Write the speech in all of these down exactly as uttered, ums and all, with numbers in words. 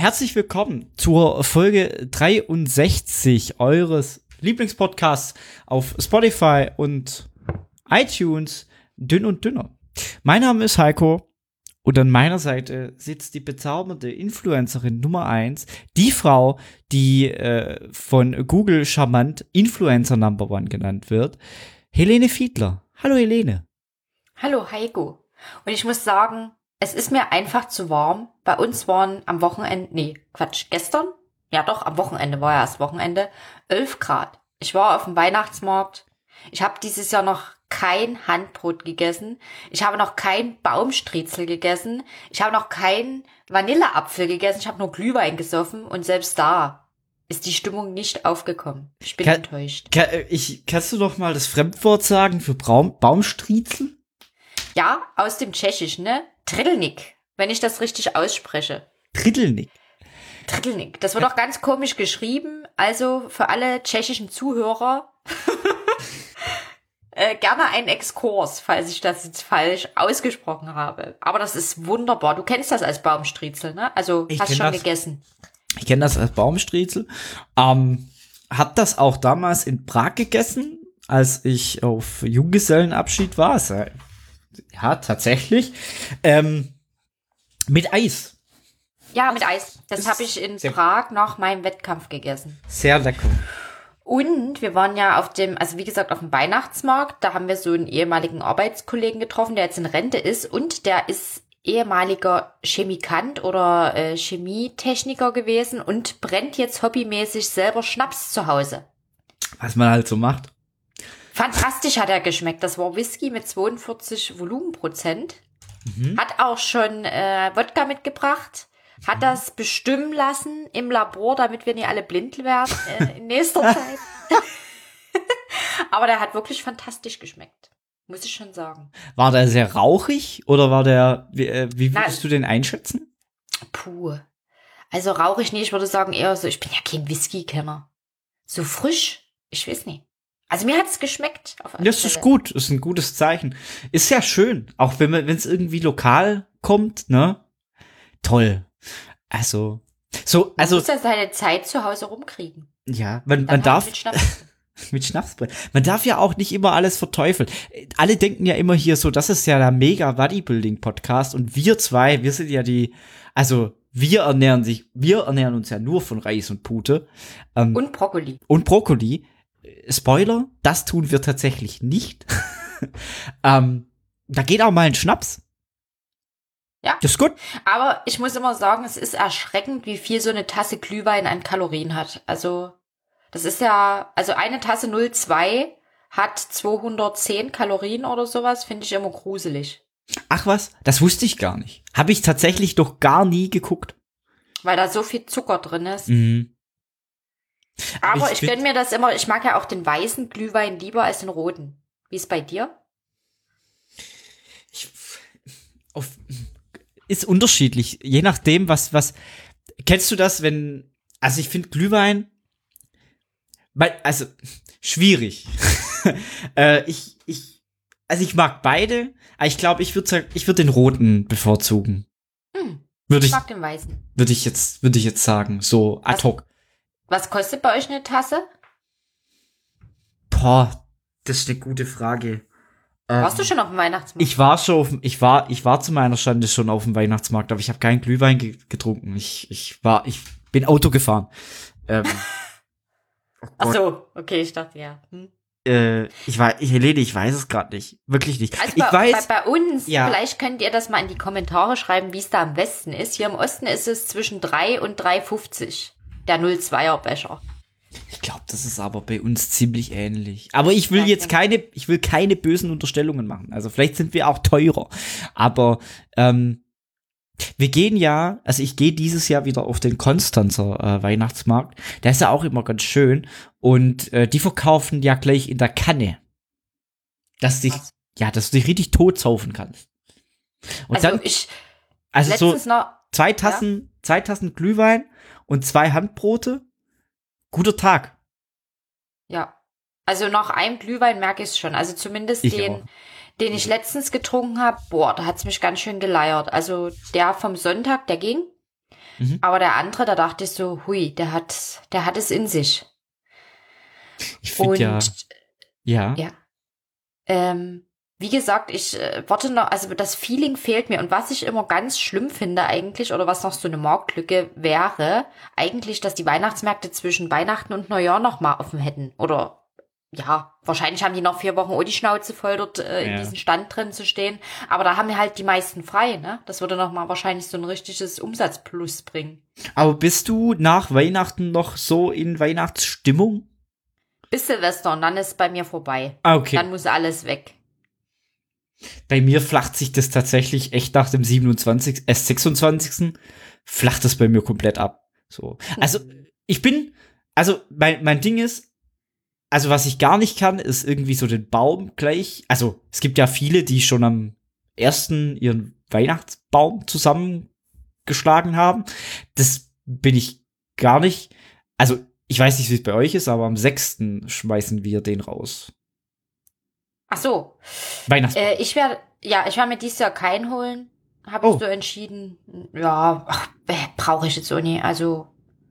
herzlich willkommen zur Folge dreiundsechzig eures Lieblingspodcasts auf Spotify und iTunes, Dünn und Dünner. Mein Name ist Heiko und an meiner Seite sitzt die bezaubernde Influencerin Nummer eins, die Frau, die äh, von Google charmant Influencer Number One genannt wird, Helene Fiedler. Hallo Helene. Hallo Heiko. Und ich muss sagen, es ist mir einfach zu warm. Bei uns waren am Wochenende, nee, Quatsch, gestern? Ja doch, am Wochenende war ja erst Wochenende, elf Grad. Ich war auf dem Weihnachtsmarkt. Ich habe dieses Jahr noch kein Handbrot gegessen. Ich habe noch kein Baumstriezel gegessen. Ich habe noch keinen Vanilleapfel gegessen. Ich habe nur Glühwein gesoffen und selbst da ist die Stimmung nicht aufgekommen. Ich bin kann, enttäuscht. Kann, ich, kannst du doch mal das Fremdwort sagen für Braum, Baumstriezel? Ja, aus dem Tschechischen, ne? Tridlnik, wenn ich das richtig ausspreche. Tridlnik? Tridlnik. Das wird auch ganz komisch geschrieben. Also für alle tschechischen Zuhörer äh, gerne einen Exkurs, falls ich das jetzt falsch ausgesprochen habe. Aber das ist wunderbar. Du kennst das als Baumstriezel, ne? Also ich hast schon das, gegessen. Ich kenne das als Baumstriezel. Ähm, hab das auch damals in Prag gegessen, als ich auf Junggesellenabschied war. Also, ja, tatsächlich. Ähm, mit Eis. Ja, mit Eis. Das habe ich in Prag nach meinem Wettkampf gegessen. Sehr lecker. Und wir waren ja auf dem, also wie gesagt, auf dem Weihnachtsmarkt. Da haben wir so einen ehemaligen Arbeitskollegen getroffen, der jetzt in Rente ist. Und der ist ehemaliger Chemikant oder äh, Chemietechniker gewesen und brennt jetzt hobbymäßig selber Schnaps zu Hause. Was man halt so macht. Fantastisch hat er geschmeckt. Das war Whisky mit zweiundvierzig Volumenprozent. Mhm. Hat auch schon äh, Wodka mitgebracht. Hat das bestimmen lassen im Labor, damit wir nicht alle blind werden äh, in nächster Zeit. Aber der hat wirklich fantastisch geschmeckt. Muss ich schon sagen. War der sehr rauchig oder war der, wie, äh, wie würdest Na, du den einschätzen? Puh. Also rauchig nicht, ich würde sagen eher so, ich bin ja kein Whisky-Kenner. So frisch, ich weiß nicht. Also mir hat's geschmeckt. Auf das Stelle. Ist gut, das ist ein gutes Zeichen. Ist ja schön, auch wenn man, wenn es irgendwie lokal kommt, ne? Toll. Also, so, also. Man muss ja seine Zeit zu Hause rumkriegen. Ja, man, man darf. Mit Schnaps. mit Schnapsbrenn. Man darf ja auch nicht immer alles verteufeln. Alle denken ja immer hier so, das ist ja der mega Bodybuilding-Podcast und wir zwei, wir sind ja die, also wir ernähren sich, wir ernähren uns ja nur von Reis und Pute. Ähm, und Brokkoli. Und Brokkoli. Spoiler, das tun wir tatsächlich nicht. ähm, da geht auch mal ein Schnaps. Ja. Das ist gut. Aber ich muss immer sagen, es ist erschreckend, wie viel so eine Tasse Glühwein an Kalorien hat. Also, das ist ja, also eine Tasse null Komma zwei hat zweihundertzehn Kalorien oder sowas, finde ich immer gruselig. Ach was, das wusste ich gar nicht. Habe ich tatsächlich doch gar nie geguckt. Weil da so viel Zucker drin ist. Mhm. Aber ich, ich gönne mir das immer, ich mag ja auch den weißen Glühwein lieber als den roten. Wie ist bei dir? Ich, auf, ist unterschiedlich, je nachdem, was, was, kennst du das, wenn, also ich finde Glühwein, also, schwierig. äh, ich, ich, also ich mag beide, aber ich glaube, ich würde ich würde den roten bevorzugen. Hm, würde ich ich mag den weißen. Würde ich jetzt, würde ich jetzt sagen, so ad hoc. Was kostet bei euch eine Tasse? Boah, das ist eine gute Frage. Warst ähm, du schon auf dem Weihnachtsmarkt? Ich war schon auf, ich war, ich war zu meiner Schande schon auf dem Weihnachtsmarkt, aber ich habe keinen Glühwein ge- getrunken. Ich, ich war, ich bin Auto gefahren. Ähm, oh Ach so, okay, ich dachte ja. Hm. Äh, ich weiß, Helene, ich weiß es gerade nicht, wirklich nicht. Also ich bei, weiß, bei, bei uns, ja. Vielleicht könnt ihr das mal in die Kommentare schreiben, wie es da am Westen ist. Hier im Osten ist es zwischen drei und drei fünfzig. Der null Komma zweier Becher. Ich glaube, das ist aber bei uns ziemlich ähnlich. Aber ich will jetzt keine, ich will keine bösen Unterstellungen machen. Also vielleicht sind wir auch teurer. Aber ähm, wir gehen ja, also ich gehe dieses Jahr wieder auf den Konstanzer äh, Weihnachtsmarkt. Der ist ja auch immer ganz schön. Und äh, die verkaufen ja gleich in der Kanne. Dass dich, Was? ja, dass du dich richtig totsaufen kannst. Und also dann, ich, also so noch, zwei Tassen, ja? zwei Tassen Glühwein und zwei Handbrote. Guter Tag. Ja. Also nach einem Glühwein merke ich es schon. Also zumindest ich den, auch. den ich letztens getrunken habe, boah, da hat's mich ganz schön geleiert. Also der vom Sonntag, der ging. Mhm. Aber der andere, da dachte ich so, hui, der hat, der hat es in sich. Ich finde Und ja, ja, ja, ähm, wie gesagt, ich äh, warte noch, also das Feeling fehlt mir. Und was ich immer ganz schlimm finde eigentlich, oder was noch so eine Marktlücke wäre, eigentlich, dass die Weihnachtsmärkte zwischen Weihnachten und Neujahr noch mal offen hätten. Oder ja, wahrscheinlich haben die noch vier Wochen oh die Schnauze voll, dort äh, in Ja. diesem Stand drin zu stehen. Aber da haben wir halt die meisten frei, ne? Das würde noch mal wahrscheinlich so ein richtiges Umsatzplus bringen. aber bist du nach Weihnachten noch so in Weihnachtsstimmung? Bis Silvester und dann ist bei mir vorbei. Ah, okay. Dann muss alles weg. Bei mir flacht sich das tatsächlich echt nach dem siebenundzwanzigsten, äh, sechsundzwanzigsten flacht das bei mir komplett ab. So. Also, ich bin, also, mein, mein Ding ist, also, was ich gar nicht kann, ist irgendwie so den Baum gleich, also, es gibt ja viele, die schon am ersten ihren Weihnachtsbaum zusammengeschlagen haben. Das bin ich gar nicht. Also, ich weiß nicht, wie es bei euch ist, aber am sechsten schmeißen wir den raus. Ach so. Weihnachtsbaum. Äh, ich werde, ja, ich werde mir dieses Jahr keinen holen. Habe Oh. ich so entschieden. Ja, ach, äh, brauche ich jetzt so nie. Also,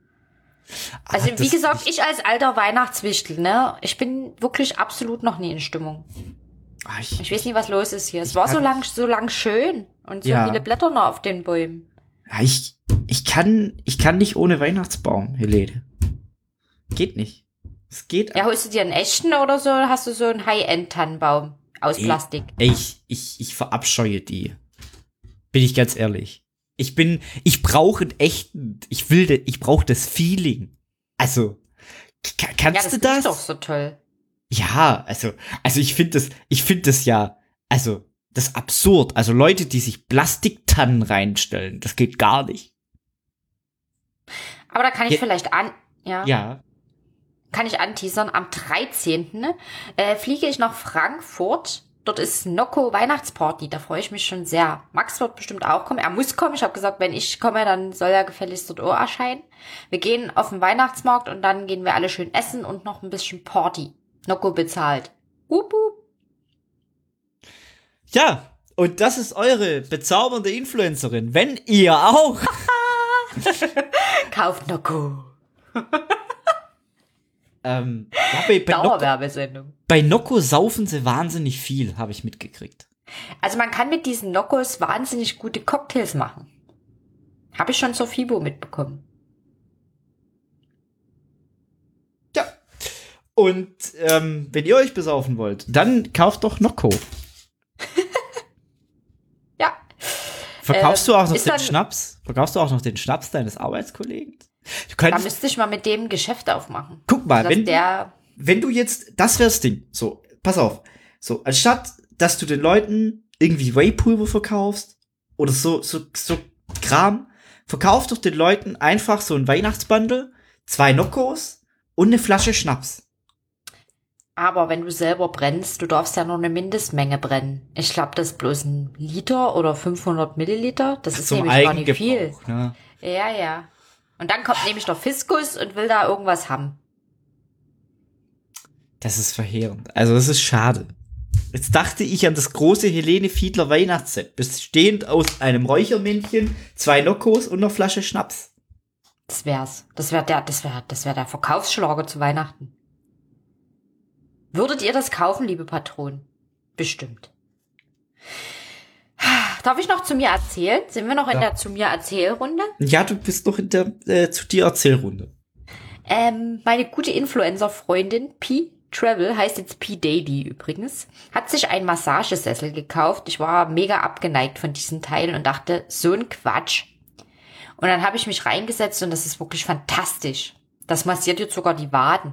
also Ah, wie das- gesagt, ich als alter Weihnachtswichtel, ne, ich bin wirklich absolut noch nie in Stimmung. Ah, ich, Ich weiß nicht, was los ist hier. Es Ich war so kann- lang, so lang schön und so Ja. viele Blätter noch auf den Bäumen. Ja, ich, ich kann, ich kann nicht ohne Weihnachtsbaum, Helene. Geht nicht. Es geht. Ja, holst du dir einen echten oder so? Oder hast du so einen High-End-Tannenbaum aus Ey, Plastik? Ey, ich, ich, ich verabscheue die. Bin ich ganz ehrlich. Ich bin, ich brauche einen echten, ich will, de, ich brauche das Feeling. Also, k- kannst Ja, das du ist das? doch so toll. Ja, also, also ich finde das, ich finde das ja, also, das ist absurd. Also Leute, die sich Plastiktannen reinstellen, das geht gar nicht. Aber da kann ich Ja. vielleicht an, ja. Ja. Kann ich anteasern, am dreizehnten Äh, fliege ich nach Frankfurt. Dort ist Nocco Weihnachtsparty, da freue ich mich schon sehr. Max wird bestimmt auch kommen. Er muss kommen. Ich habe gesagt, wenn ich komme, dann soll er gefälligst dort auch erscheinen. Wir gehen auf den Weihnachtsmarkt und dann gehen wir alle schön essen und noch ein bisschen Party. Nocco bezahlt. Wup, wup. Ja, und das ist eure bezaubernde Influencerin. Wenn ihr auch Kauft Nocco. ähm, ja, bei, bei, Nocco, Dauerwerbesendung. bei Nocco saufen sie wahnsinnig viel, habe ich mitgekriegt. Also man kann mit diesen Noccos wahnsinnig gute Cocktails machen. Habe ich schon zur FIBO mitbekommen. Ja. Und ähm, wenn ihr euch besaufen wollt, dann kauft doch Nocco. Ja. Verkaufst Ähm, du auch noch ist den dann- Schnaps? Verkaufst du auch noch den Schnaps deines Arbeitskollegen? Du Da könntest, müsste ich mal mit dem ein Geschäft aufmachen. guck mal, Dass wenn, der, wenn du jetzt, das wär's Ding. So, pass auf. So, anstatt, dass du den Leuten irgendwie Whey-Pulver verkaufst oder so, so, so Kram, verkauf doch den Leuten einfach so ein Weihnachtsbundle, zwei Noccos und eine Flasche Schnaps. aber wenn du selber brennst, du darfst ja nur eine Mindestmenge brennen. Ich glaube, das ist bloß ein Liter oder fünfhundert Milliliter. Das ist Zum nämlich gar nicht viel. Eigengebrauch, ne? Ja, ja. Und dann kommt nämlich der Fiskus und will da irgendwas haben. Das ist verheerend. Also, das ist schade. Jetzt dachte ich an das große Helene Fiedler Weihnachtsset, bestehend aus einem Räuchermännchen, zwei Noccos und einer Flasche Schnaps. Das wär's. Das wär der, das wär, das wär der Verkaufsschlager zu Weihnachten. Würdet ihr das kaufen, liebe Patronen? Bestimmt. Darf ich noch zu mir erzählen? Sind wir noch in Ja. der zu mir Erzählrunde? Ja, du bist noch in der äh, zu dir Erzählrunde. Ähm, meine gute Influencer-Freundin P Travel, heißt jetzt P Daily übrigens, hat sich einen Massagesessel gekauft. Ich war mega abgeneigt von diesen Teilen und dachte, so ein Quatsch. Und dann habe ich mich reingesetzt und das ist wirklich fantastisch. Das massiert jetzt sogar die Waden.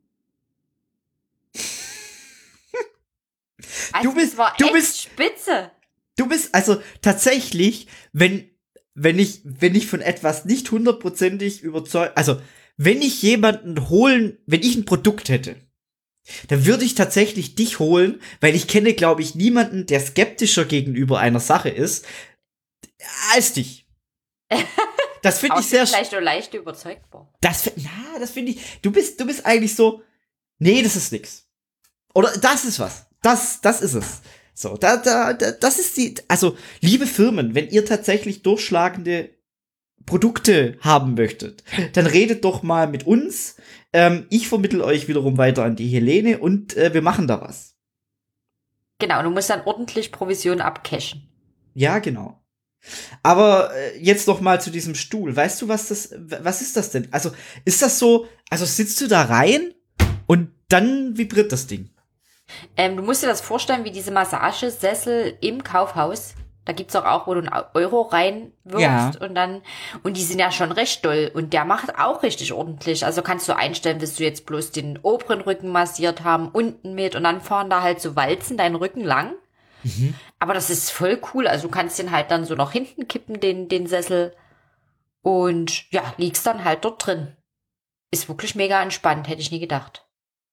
Also, Du bist- es war du echt bist- spitze. Du bist also tatsächlich, wenn wenn ich wenn ich von etwas nicht hundertprozentig überzeugt, also wenn ich jemanden holen, wenn ich ein Produkt hätte, dann würde ich tatsächlich dich holen, weil ich kenne, glaube ich, niemanden, der skeptischer gegenüber einer Sache ist als dich. Das finde Aber ich sehr, vielleicht nur leicht überzeugbar. das, fi- na, das finde ich, du bist, du bist eigentlich so, nee, das ist nix. Oder das ist was. Das, das ist es. So, da, da, da, das ist die, also, liebe Firmen, wenn ihr tatsächlich durchschlagende Produkte haben möchtet, dann redet doch mal mit uns. Ähm, ich vermittel euch wiederum weiter an die Helene und äh, wir machen da was. Genau, du musst dann ordentlich Provision abcashen. Ja, genau. Aber äh, jetzt noch mal zu diesem Stuhl. Weißt du, was das, was ist das denn? Also, ist das so, also sitzt du da rein und dann vibriert das Ding? Ähm, du musst dir das vorstellen wie diese Massagesessel im Kaufhaus. Da gibt's auch, auch, wo du einen Euro reinwirfst Ja. und dann, und die sind ja schon recht doll und der macht auch richtig ordentlich. Also kannst du einstellen, willst du jetzt bloß den oberen Rücken massiert haben, unten mit und dann fahren da halt so Walzen deinen Rücken lang. Mhm. Aber das ist voll cool. Also du kannst den halt dann so nach hinten kippen, den, den Sessel. Und ja, liegst dann halt dort drin. Ist wirklich mega entspannt, hätte ich nie gedacht.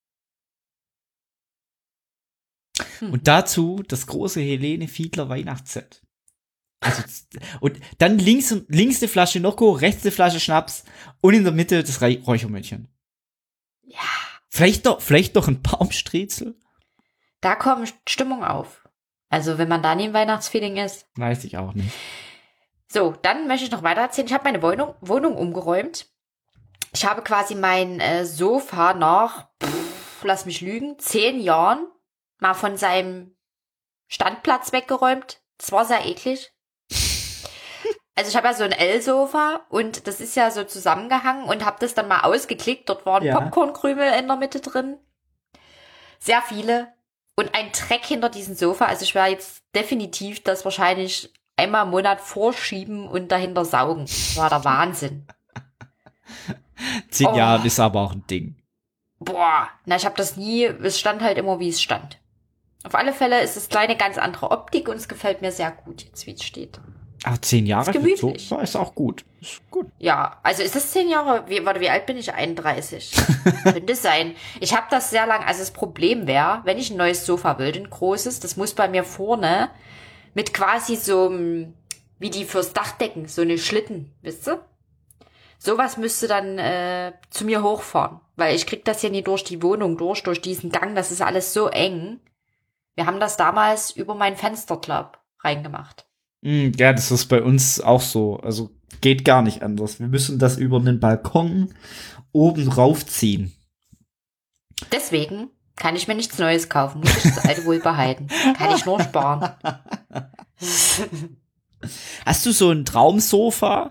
Und dazu das große Helene Fiedler Weihnachtsset. Also, und dann links, links eine Flasche Nocco, rechts eine Flasche Schnaps und in der Mitte das Rei- Räuchermännchen. Ja. Vielleicht doch, vielleicht doch ein Baumstriezel? Da kommt Stimmung auf. Also wenn man da nie im Weihnachtsfeeling ist. Weiß ich auch nicht. So, dann möchte ich noch weiter erzählen. Ich habe meine Wohnung, Wohnung umgeräumt. Ich habe quasi mein äh, Sofa nach, pff, lass mich lügen, zehn Jahren mal von seinem Standplatz weggeräumt. Das war sehr eklig. Also ich habe ja so ein L-Sofa und das ist ja so zusammengehangen und habe das dann mal ausgeklickt. Dort waren Ja. Popcornkrümel in der Mitte drin. Sehr viele. Und ein Dreck hinter diesem Sofa. Also ich werde jetzt definitiv das wahrscheinlich einmal im Monat vorschieben und dahinter saugen. Das war der Wahnsinn. Zehn Oh. Jahre ist aber auch ein Ding. Boah, na ich habe das nie, es stand halt immer, wie es stand. Auf alle Fälle ist das kleine ganz andere Optik und es gefällt mir sehr gut, jetzt wie es steht. Ach, zehn Jahre Ist für gemütlich. Sofa ist auch gut. Ist gut. Ja, also ist das zehn Jahre? Wie, warte, wie alt bin ich? einunddreißig. Könnte sein. Ich habe das sehr lang, also das Problem wäre, wenn ich ein neues Sofa will, ein großes, das muss bei mir vorne mit quasi so einem, wie die fürs Dachdecken, so eine Schlitten, wisst ihr? Sowas müsste dann äh, zu mir hochfahren, weil ich krieg das hier nie durch die Wohnung durch, durch diesen Gang, das ist alles so eng. Wir haben das damals über mein Fensterklapp reingemacht. Mm, ja, das ist bei uns auch so. Also geht gar nicht anders. Wir müssen das über einen Balkon oben raufziehen. Deswegen kann ich mir nichts Neues kaufen, muss ich das alte wohl behalten. Kann ich nur sparen. Hast du so ein Traumsofa?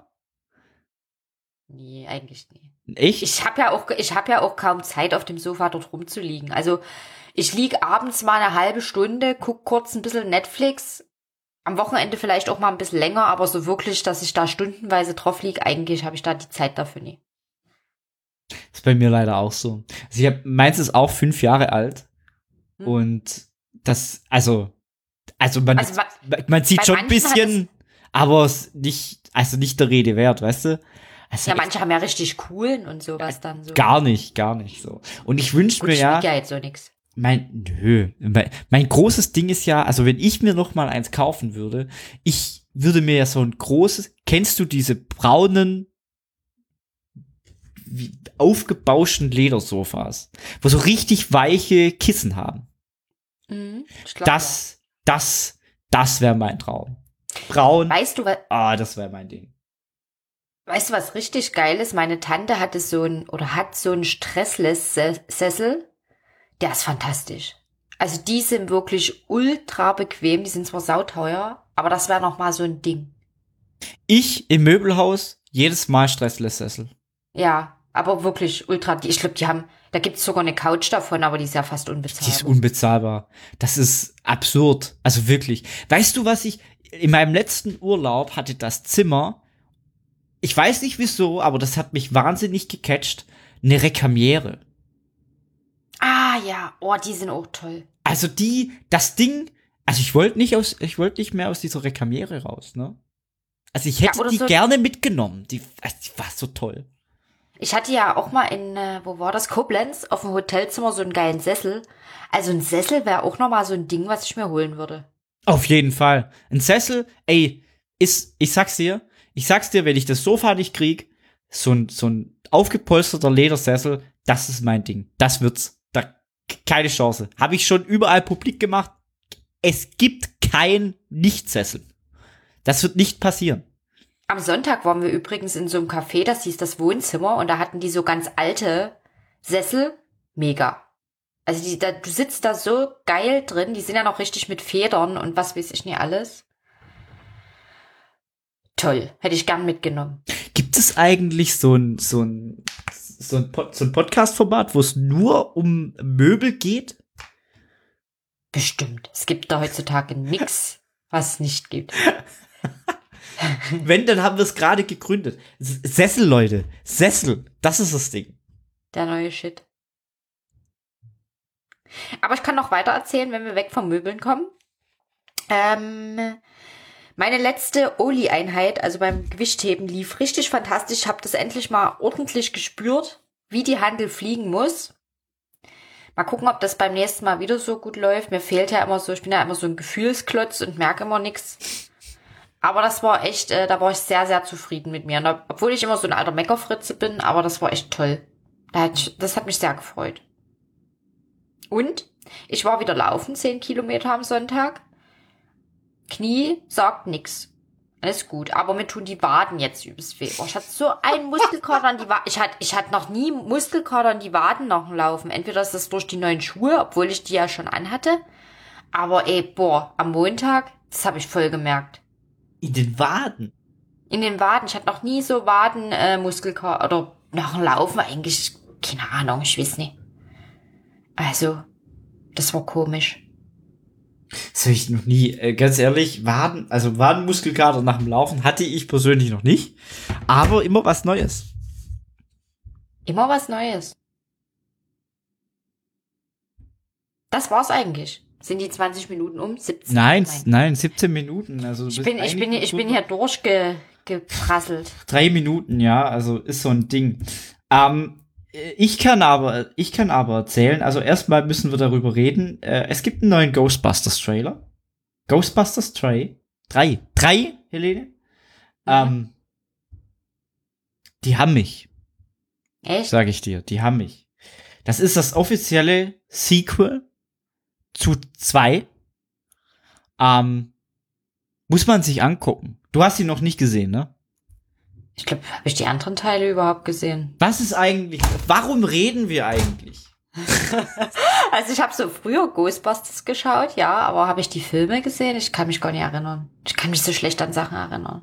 Nee, eigentlich nie. Echt? Ich habe ja auch, ich habe ja auch kaum Zeit, auf dem Sofa dort rumzuliegen. Also ich lieg abends mal eine halbe Stunde, guck kurz ein bisschen Netflix, am Wochenende vielleicht auch mal ein bisschen länger, aber so wirklich, dass ich da stundenweise drauf liege, eigentlich habe ich da die Zeit dafür nie. Ist bei mir leider auch so. Also ich hab, meins ist auch fünf Jahre alt. Hm. Und das, also, also man, Also bei- man sieht bei schon ein manchen hat bisschen, aber es nicht, also nicht der Rede wert, weißt du? Also Ja, echt manche haben ja richtig coolen und sowas dann so. gar nicht, gar nicht so. Und ich wünschte Gut, mir ich ja, wieg ja jetzt so nix. mein, nö, mein, mein großes Ding ist ja, also wenn ich mir noch mal eins kaufen würde, ich würde mir ja so ein großes, kennst du diese braunen, wie, aufgebauschten Ledersofas, wo so richtig weiche Kissen haben? Mhm, ich glaub, Das, das, das wäre mein Traum. Braun, ja. Weißt du, was, ah, das wäre mein Ding. weißt du, was richtig geil ist? Meine Tante hatte so ein, oder hat so einen Stressless-Sessel. Der ist fantastisch. Also die sind wirklich ultra bequem. Die sind zwar sauteuer, aber das wäre noch mal so ein Ding. Ich im Möbelhaus jedes Mal Stressless-Sessel. Ja, aber wirklich ultra. Die, ich glaube, die haben, da gibt's sogar eine Couch davon, aber die ist ja fast Die unbezahlbar. ist unbezahlbar. Das ist absurd. Also wirklich. Weißt du, was ich in meinem letzten Urlaub hatte das Zimmer, ich weiß nicht wieso, aber das hat mich wahnsinnig gecatcht, eine Rekamiere. Ah ja, oh, die sind auch toll. Also die, das Ding, also ich wollte nicht aus, ich wollte nicht mehr aus dieser Rekamiere raus, ne? Also ich hätte Ja, oder die so- gerne mitgenommen. Die, also die war so toll. Ich hatte ja auch mal in, äh, wo war das, Koblenz, auf dem Hotelzimmer so einen geilen Sessel. Also ein Sessel wäre auch noch mal so ein Ding, was ich mir holen würde. Auf jeden Fall. Ein Sessel, ey, ist, ich sag's dir, ich sag's dir, wenn ich das Sofa nicht krieg, so ein, so ein aufgepolsterter Ledersessel, das ist mein Ding. Das wird's. Da, keine Chance. Habe ich schon überall publik gemacht. Es gibt kein Nichtsessel. Das wird nicht passieren. Am Sonntag waren wir übrigens in so einem Café, das hieß das Wohnzimmer, und da hatten die so ganz alte Sessel. Mega. Also die, da, du sitzt da so geil drin, die sind ja noch richtig mit Federn und was weiß ich nicht alles. Toll, hätte ich gern mitgenommen. Gibt es eigentlich so ein, so ein, so ein, Pod, so ein Podcast-Format, wo es nur um Möbel geht? Bestimmt. Es gibt da heutzutage nix, was es nicht gibt. Wenn, dann haben wir es gerade gegründet. S- Sessel, Leute. Sessel. Das ist das Ding. Der neue Shit. Aber ich kann noch weiter erzählen, wenn wir weg vom Möbeln kommen. Ähm, meine letzte Oli-Einheit, also beim Gewichtheben, lief richtig fantastisch. Ich habe das endlich mal ordentlich gespürt, wie die Handel fliegen muss. Mal gucken, ob das beim nächsten Mal wieder so gut läuft. Mir fehlt ja immer so, ich bin ja immer so ein Gefühlsklotz und merke immer nichts. Aber das war echt, äh, da war ich sehr, sehr zufrieden mit mir. Und da, obwohl ich immer so ein alter Meckerfritze bin, aber das war echt toll. Da hat ich, das hat mich sehr gefreut. Und ich war wieder laufen, zehn Kilometer am Sonntag. Knie sagt nix. Alles gut, aber mir tun die Waden jetzt übelst weh. Oh, ich hatte so einen Muskelkater an die Waden. Ich hatte, ich hatte noch nie Muskelkater an die Waden nach dem Laufen. Entweder ist das durch die neuen Schuhe, obwohl ich die ja schon anhatte. Aber ey, boah, am Montag, das habe ich voll gemerkt. In den Waden? In den Waden. Ich hatte noch nie so Wadenmuskelkater. Äh, oder nach dem Laufen eigentlich, keine Ahnung, ich weiß nicht. Also, das war komisch. Das habe ich noch nie, äh, ganz ehrlich, Waden, also Wadenmuskelkater nach dem Laufen hatte ich persönlich noch nicht, aber immer was Neues. Immer was Neues. Das war's eigentlich. Sind die zwanzig Minuten um? siebzehn? Nein, Nein, nein, siebzehn Minuten. Also du Ich bist bin, ich bin, ich bin hier durchgeprasselt. drei Minuten, ja, also ist so ein Ding. Ähm, ich kann aber, ich kann aber erzählen, also erstmal müssen wir darüber reden. Äh, es gibt einen neuen Ghostbusters-Trailer. Ghostbusters drei. Drei. Drei, Helene? Mhm. Ähm, die haben mich. Echt? Sag ich dir, die haben mich. Das ist das offizielle Sequel zu zwei. Ähm, muss man sich angucken. Du hast ihn noch nicht gesehen, ne? Ich glaube, habe ich die anderen Teile überhaupt gesehen? Was ist eigentlich, warum reden wir eigentlich? Also ich habe so früher Ghostbusters geschaut, ja, aber habe ich die Filme gesehen? Ich kann mich gar nicht erinnern. Ich kann mich so schlecht an Sachen erinnern.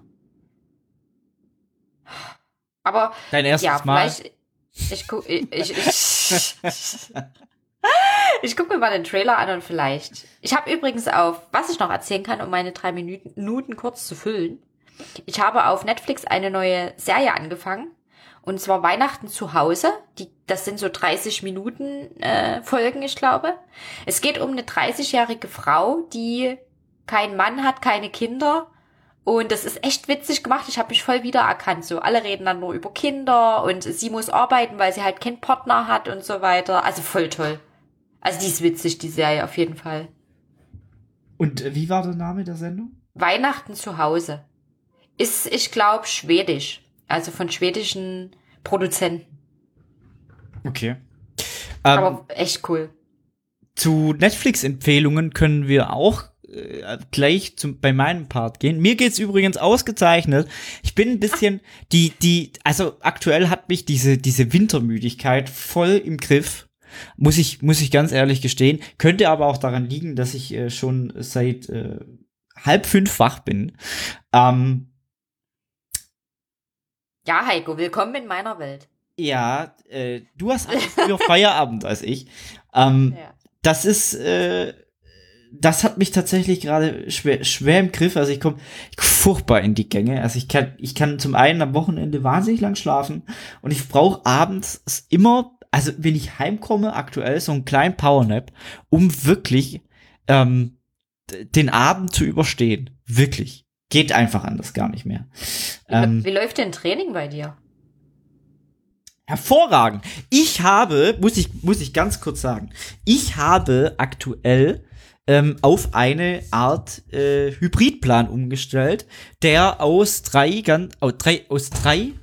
Aber Dein erstes ja, Mal? vielleicht ich guck ich ich, ich, ich guck mir mal den Trailer an und vielleicht. Ich habe übrigens auf, was ich noch erzählen kann, um meine drei Minuten, Minuten kurz zu füllen. Ich habe auf Netflix eine neue Serie angefangen. Und zwar Weihnachten zu Hause. Die, das sind so dreißig Minuten äh, Folgen, ich glaube. Es geht um eine dreißigjährige Frau, die keinen Mann hat, keine Kinder. Und das ist echt witzig gemacht. Ich habe mich voll wiedererkannt. So, alle reden dann nur über Kinder und sie muss arbeiten, weil sie halt keinen Partner hat und so weiter. Also voll toll. Also die ist witzig, die Serie auf jeden Fall. Und äh, wie war der Name der Sendung? Weihnachten zu Hause. Ist, ich glaube, schwedisch. Also von schwedischen Produzenten. Okay. Ähm, Aber echt cool. zu Netflix-Empfehlungen können wir auch äh, gleich zum, bei meinem Part gehen. Mir geht's übrigens ausgezeichnet. Ich bin ein bisschen, die, die, also aktuell hat mich diese, diese Wintermüdigkeit voll im Griff. Muss ich, muss ich ganz ehrlich gestehen. Könnte aber auch daran liegen, dass ich äh, schon seit äh, halb fünf wach bin. Ähm, Ja, Heiko, willkommen in meiner Welt. Ja, äh, du hast einfach früher Feierabend als ich. Ähm, Ja. Das ist, äh, das hat mich tatsächlich gerade schwer, schwer im Griff. Also ich komme furchtbar in die Gänge. Also ich kann, ich kann zum einen am Wochenende wahnsinnig lang schlafen und ich brauche abends immer, also wenn ich heimkomme, aktuell so einen kleinen Powernap, um wirklich ähm, d- den Abend zu überstehen. Wirklich. Geht einfach anders gar nicht mehr. Wie, Ähm, wie läuft denn Training bei dir? Hervorragend. Ich habe, muss ich, muss ich ganz kurz sagen, ich habe aktuell ähm, auf eine Art äh, Hybridplan umgestellt, der aus drei, ganz, aus drei, aus drei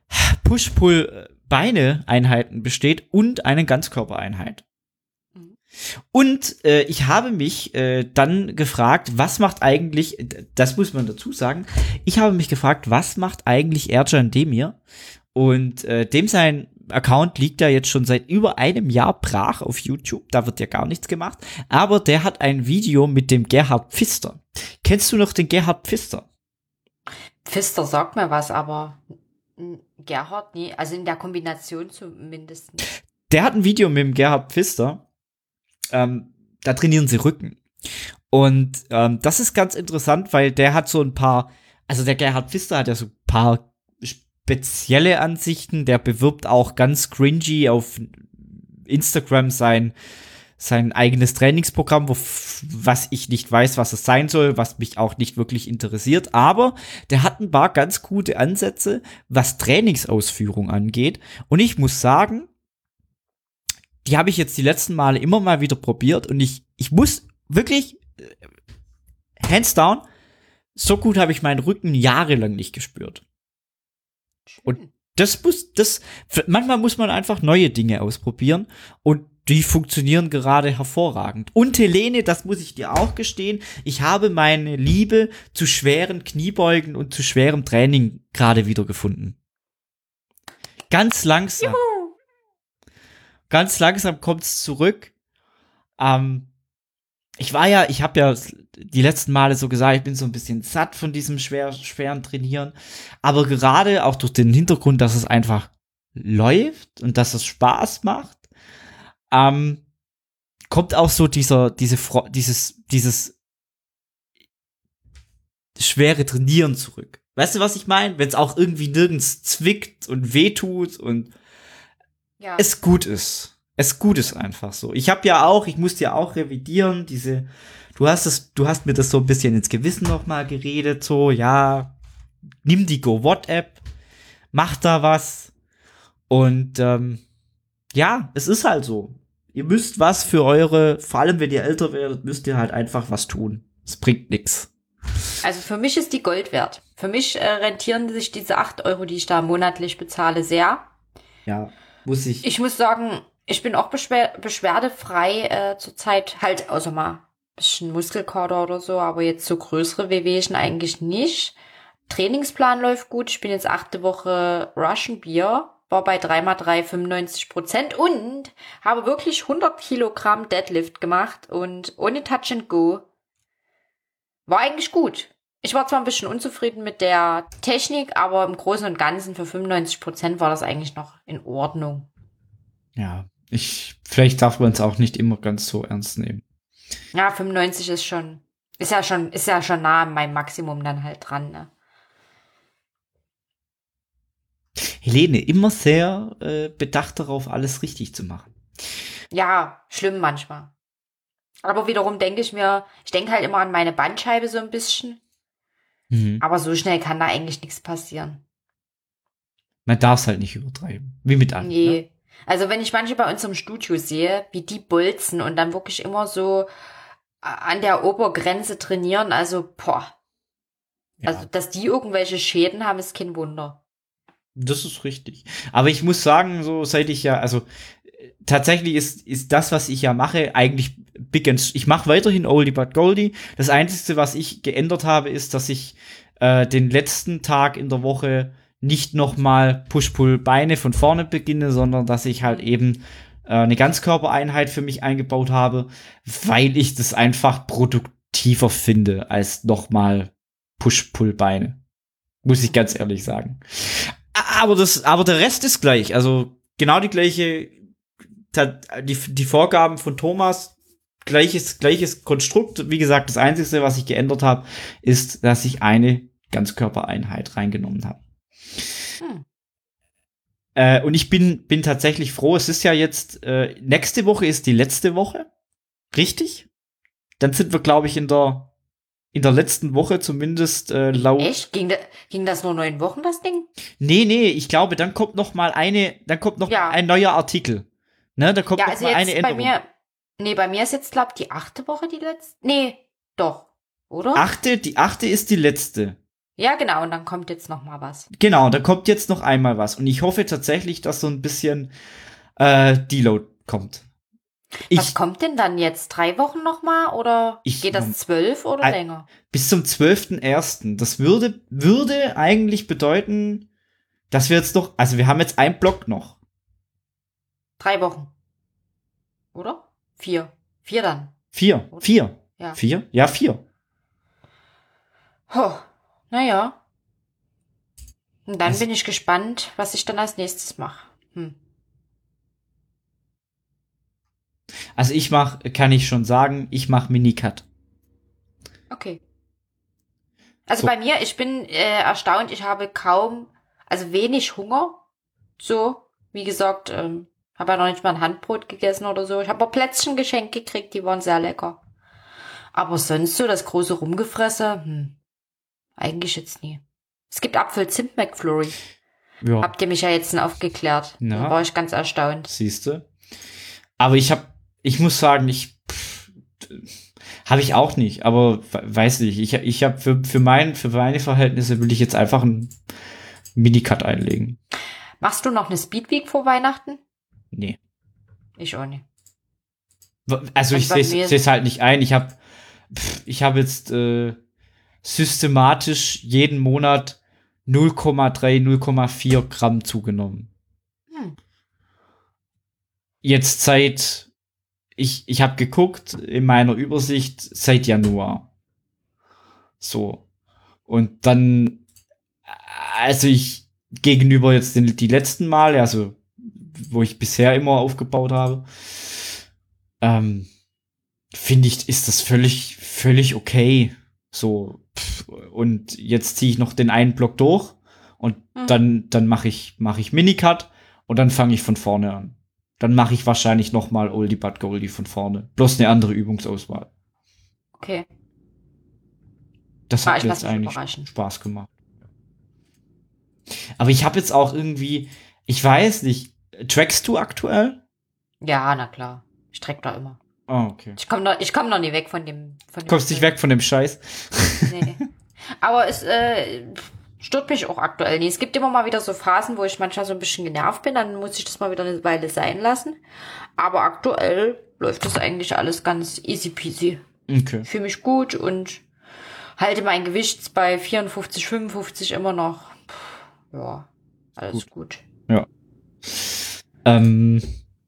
Push-Pull-Beine-Einheiten besteht und eine Ganzkörpereinheit. Mhm. Und äh, ich habe mich äh, dann gefragt, was macht eigentlich, das muss man dazu sagen, ich habe mich gefragt, was macht eigentlich Ercan Demir? Und äh, dem sein Account liegt ja jetzt schon seit über einem Jahr brach auf YouTube, da wird ja gar nichts gemacht, aber der hat ein Video mit dem Gerhard Pfister. Kennst du noch den Gerhard Pfister? Pfister sagt mir was, aber Gerhard nie, also in der Kombination zumindest nicht. Der hat ein Video mit dem Gerhard Pfister, ähm, da trainieren sie Rücken. Und ähm, das ist ganz interessant, weil der hat so ein paar, also der Gerhard Pfister hat ja so ein paar spezielle Ansichten, der bewirbt auch ganz cringy auf Instagram sein sein eigenes Trainingsprogramm, wo, was ich nicht weiß, was es sein soll, was mich auch nicht wirklich interessiert, aber der hat ein paar ganz gute Ansätze, was Trainingsausführung angeht, und ich muss sagen, die habe ich jetzt die letzten Male immer mal wieder probiert, und ich ich muss wirklich hands down, so gut habe ich meinen Rücken jahrelang nicht gespürt. Und das muss, das, manchmal muss man einfach neue Dinge ausprobieren, und die funktionieren gerade hervorragend. Und Helene, das muss ich dir auch gestehen, ich habe meine Liebe zu schweren Kniebeugen und zu schwerem Training gerade wieder gefunden. Ganz langsam. Juhu. Ganz langsam kommt's zurück. Ähm, ich war ja, ich habe ja die letzten Male so gesagt, ich bin so ein bisschen satt von diesem schwer, schweren Trainieren. Aber gerade auch durch den Hintergrund, dass es einfach läuft und dass es Spaß macht, ähm, kommt auch so dieser, diese, dieses, dieses schwere Trainieren zurück. Weißt du, was ich meine? Wenn es auch irgendwie nirgends zwickt und wehtut und ja. es gut ist. Es gut ist einfach so. Ich habe ja auch, ich musste ja auch revidieren, diese, du hast es, du hast mir das so ein bisschen ins Gewissen noch mal geredet, so, ja, nimm die Go-What-App, mach da was, und ähm, ja, es ist halt so. Ihr müsst was für eure, vor allem wenn ihr älter werdet, müsst ihr halt einfach was tun. Es bringt nix. Also für mich ist die Gold wert. Für mich äh, rentieren sich diese acht Euro, die ich da monatlich bezahle, sehr. Ja, muss ich. Ich muss sagen, ich bin auch beschwer- beschwerdefrei äh, zurzeit, halt außer mal ein bisschen Muskelkater oder so, aber jetzt so größere Wehwehchen eigentlich nicht. Trainingsplan läuft gut, ich bin jetzt achte Woche Russian Beer, war bei drei mal drei fünfundneunzig Prozent und habe wirklich hundert Kilogramm Deadlift gemacht und ohne Touch and Go. War eigentlich gut. Ich war zwar ein bisschen unzufrieden mit der Technik, aber im Großen und Ganzen für fünfundneunzig Prozent war das eigentlich noch in Ordnung. Ja, ich, vielleicht darf man es auch nicht immer ganz so ernst nehmen. Ja, fünfundneunzig ist schon, ist ja schon, ist ja schon nah an meinem Maximum dann halt dran, ne? Helene, immer sehr äh, bedacht darauf, alles richtig zu machen. Ja, schlimm manchmal. Aber wiederum denke ich mir, ich denke halt immer an meine Bandscheibe so ein bisschen. Mhm. Aber so schnell kann da eigentlich nichts passieren. Man darf es halt nicht übertreiben. Wie mit allem. Nee. Ne? Also wenn ich manche bei uns im Studio sehe, wie die bolzen und dann wirklich immer so an der Obergrenze trainieren, also boah. Ja. Also dass die irgendwelche Schäden haben, ist kein Wunder. Das ist richtig. Aber ich muss sagen, so seit ich ja, also tatsächlich ist, ist das, was ich ja mache, eigentlich big and, ich mache weiterhin Oldie but Goldie. Das Einzige, was ich geändert habe, ist, dass ich äh, den letzten Tag in der Woche nicht nochmal Push-Pull-Beine von vorne beginne, sondern dass ich halt eben äh, eine Ganzkörpereinheit für mich eingebaut habe, weil ich das einfach produktiver finde als nochmal Push-Pull-Beine. Muss ich ganz ehrlich sagen. Aber das, aber der Rest ist gleich. Also genau die gleiche, die, die Vorgaben von Thomas, gleiches, gleiches Konstrukt. Wie gesagt, das Einzige, was ich geändert habe, ist, dass ich eine Ganzkörpereinheit reingenommen habe. Hm. Äh, und ich bin, bin tatsächlich froh. Es ist ja jetzt, äh, nächste Woche ist die letzte Woche. Richtig? Dann sind wir, glaube ich, in der, in der letzten Woche zumindest äh, laut. Echt? Ging, da, ging das nur neun Wochen, das Ding? Nee, nee, ich glaube, dann kommt noch mal eine, dann kommt noch ja. ein neuer Artikel. Ne, da kommt ja, noch also mal jetzt eine Änderung. Bei mir, nee, bei mir ist jetzt, glaube ich, die achte Woche die letzte. Nee, doch, oder? Achte, die achte ist die letzte. Ja, genau, und dann kommt jetzt noch mal was. Genau, da kommt jetzt noch einmal was. Und ich hoffe tatsächlich, dass so ein bisschen äh, Deload kommt. Ich, Was kommt denn dann jetzt? Drei Wochen nochmal oder Ich- geht das zwölf oder Ein- länger? bis zum zwölften ersten. Das würde, würde eigentlich bedeuten, dass wir jetzt noch, also wir haben jetzt einen Block noch. Drei Wochen. Oder? Vier. Vier dann. Vier. Vier. Ja. Vier? Ja, vier. Ho. Naja. Und dann Also- bin ich gespannt, was ich dann als nächstes mache. Hm. Also ich mach, kann ich schon sagen, ich mach Minicut. Okay. Also So. bei mir, ich bin äh, erstaunt, ich habe kaum, also wenig Hunger. So, wie gesagt, ähm, habe ja noch nicht mal ein Handbrot gegessen oder so. Ich habe auch Plätzchen geschenkt gekriegt, die waren sehr lecker. Aber sonst so das große Rumgefresse, hm, eigentlich jetzt nie. Es gibt Apfel-Zimt-McFlurry. Ja, Habt ihr mich ja jetzt aufgeklärt. Na. Da war ich ganz erstaunt. siehste. Aber ich hab, ich muss sagen, ich habe ich auch nicht, aber we- weiß nicht. Ich, ich habe für, für, mein, für meine Verhältnisse will ich jetzt einfach einen Minicut einlegen. Machst du noch eine Speedweek vor Weihnachten? Nee. Ich auch nicht. Also ich bei sehe mir- es halt nicht ein. Ich habe ich hab jetzt äh, systematisch jeden Monat null Komma drei, null Komma vier Gramm zugenommen. Hm. Jetzt seit, ich, ich habe geguckt in meiner Übersicht seit Januar. So. Und dann, also ich gegenüber jetzt den, die letzten Male, also wo ich bisher immer aufgebaut habe, ähm, finde ich, ist das völlig, völlig okay. So. pff, Und jetzt ziehe ich noch den einen Block durch und Mhm. dann, dann mache ich, mache ich Minicut und dann fange ich von vorne an. Dann mache ich wahrscheinlich noch mal Oldie But Goldie von vorne. Bloß eine andere Übungsauswahl. Okay. Das Ah, hat ich mir lass jetzt mich eigentlich überraschen. Spaß gemacht. Aber ich habe jetzt auch irgendwie, ich weiß nicht, trackst du aktuell? Ja, na klar. Ich treck da immer. Oh, okay. Ich komme noch, ich komm noch nie weg von dem. Von dem Kommst nicht weg von dem Scheiß? Nee. Aber es äh, stört mich auch aktuell nicht. Es gibt immer mal wieder so Phasen, wo ich manchmal so ein bisschen genervt bin. Dann muss ich das mal wieder eine Weile sein lassen. Aber aktuell läuft das eigentlich alles ganz easy peasy. Okay. Fühle mich gut und halte mein Gewicht bei vierundfünfzig, fünfundfünfzig immer noch. Puh, ja, alles gut. Ähm,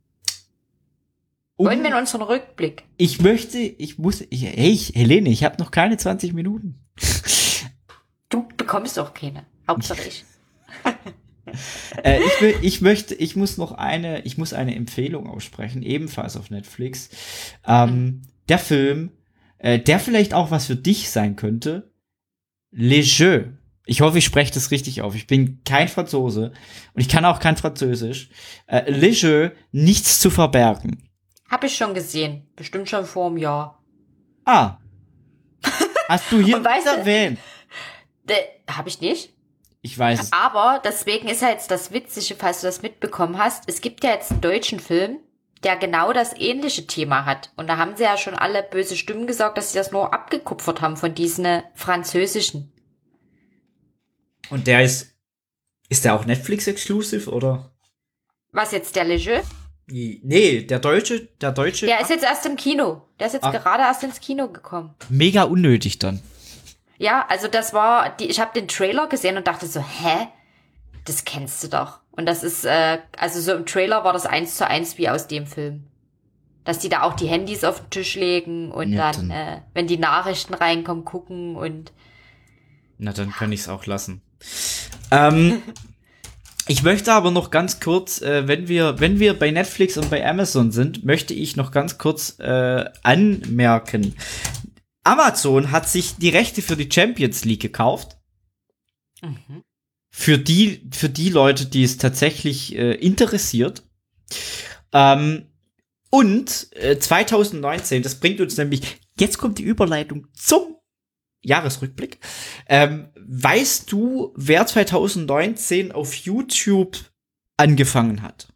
um- Wollen wir in unseren Rückblick? Ich möchte, ich muss, ich, hey, ich, Helene, ich habe noch keine zwanzig Minuten. Du bekommst auch keine. Hauptsache ich. äh, ich, will, ich möchte, ich muss noch eine, ich muss eine Empfehlung aussprechen, ebenfalls auf Netflix. Ähm, Mhm. Der Film, äh, der vielleicht auch was für dich sein könnte, Les Jeux. Ich hoffe, ich spreche das richtig auf. Ich bin kein Franzose und ich kann auch kein Französisch. Äh, Les Jeux, nichts zu verbergen. Hab ich schon gesehen. Bestimmt schon vor einem Jahr. Ah. Hast du hier Und weißt du- erwähnt? De, hab ich nicht. Ich weiß es. Aber deswegen ist ja jetzt das Witzige, falls du das mitbekommen hast. Es gibt ja jetzt einen deutschen Film, der genau das ähnliche Thema hat. Und da haben sie ja schon alle böse Stimmen gesagt, dass sie das nur abgekupfert haben von diesen äh, französischen. Und der ist, ist der auch Netflix-exclusive, oder? Was jetzt, der Leger? Nee, der Deutsche, der Deutsche. Der ist jetzt erst im Kino. Der ist jetzt Ach. gerade erst ins Kino gekommen. Mega unnötig dann. Ja, also das war, die, ich habe den Trailer gesehen und dachte so, hä? Das kennst du doch. Und das ist, äh, also so im Trailer war das eins zu eins wie aus dem Film. Dass die da auch die Handys auf den Tisch legen und Ja, dann, dann- äh, wenn die Nachrichten reinkommen, gucken und Na, dann kann ich es auch lassen. Ähm, ich möchte aber noch ganz kurz, äh, wenn wir, wenn wir bei Netflix und bei Amazon sind, möchte ich noch ganz kurz äh, anmerken. Amazon hat sich die Rechte für die Champions League gekauft. mhm. Für die, für die Leute, die es tatsächlich äh, interessiert. Ähm, und äh, zwanzig neunzehn, das bringt uns nämlich, jetzt kommt die Überleitung zum Jahresrückblick. Ähm, weißt du, wer zwanzig neunzehn auf YouTube angefangen hat?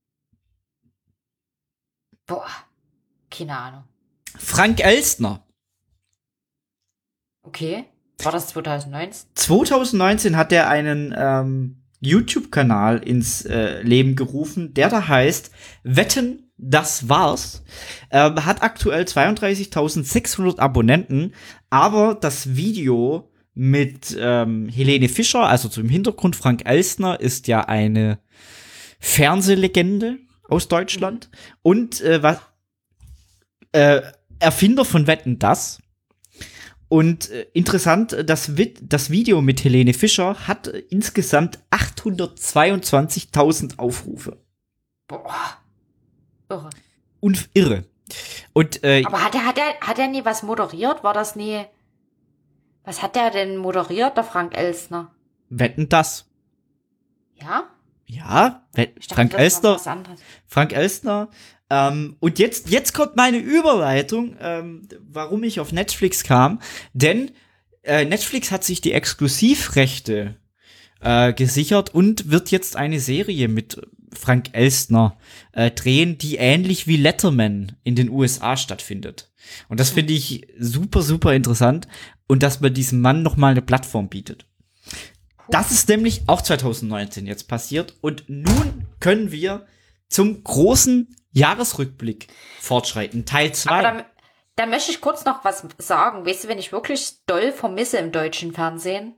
Boah, keine Ahnung. Frank Elstner. Okay, war das zwanzig neunzehn? zwanzig neunzehn hat er einen ähm, YouTube-Kanal ins äh, Leben gerufen, der da heißt Wetten das war's. Ähm, hat aktuell zweiunddreißigtausendsechshundert Abonnenten, aber das Video mit ähm, Helene Fischer, also zum Hintergrund, Frank Elstner ist ja eine Fernsehlegende aus Deutschland mhm. und äh, was äh, Erfinder von Wetten, dass. Und äh, interessant, das, Vi- das Video mit Helene Fischer hat äh, insgesamt achthundertzweiundzwanzigtausend Aufrufe. Boah. Irre. Und irre. Und, äh, Aber hat er, hat er, hat er nie was moderiert? War das nie, was hat der denn moderiert, der Frank Elstner? Wetten, dass. Ja? Ja, We- Ich dachte, Frank das war Elstner. was anderes. Frank Elstner. Ähm, und jetzt, jetzt kommt meine Überleitung, ähm, warum ich auf Netflix kam. Denn äh, Netflix hat sich die Exklusivrechte äh, gesichert und wird jetzt eine Serie mit Frank Elstner äh, drehen, die ähnlich wie Letterman in den U S A stattfindet. Und das finde ich super, super interessant. Und dass man diesem Mann noch mal eine Plattform bietet. Das ist nämlich auch zwanzig neunzehn jetzt passiert. Und nun können wir zum großen Jahresrückblick fortschreiten. Teil zwei. Aber da, da möchte ich kurz noch was sagen. Weißt du, wenn ich wirklich doll vermisse im deutschen Fernsehen?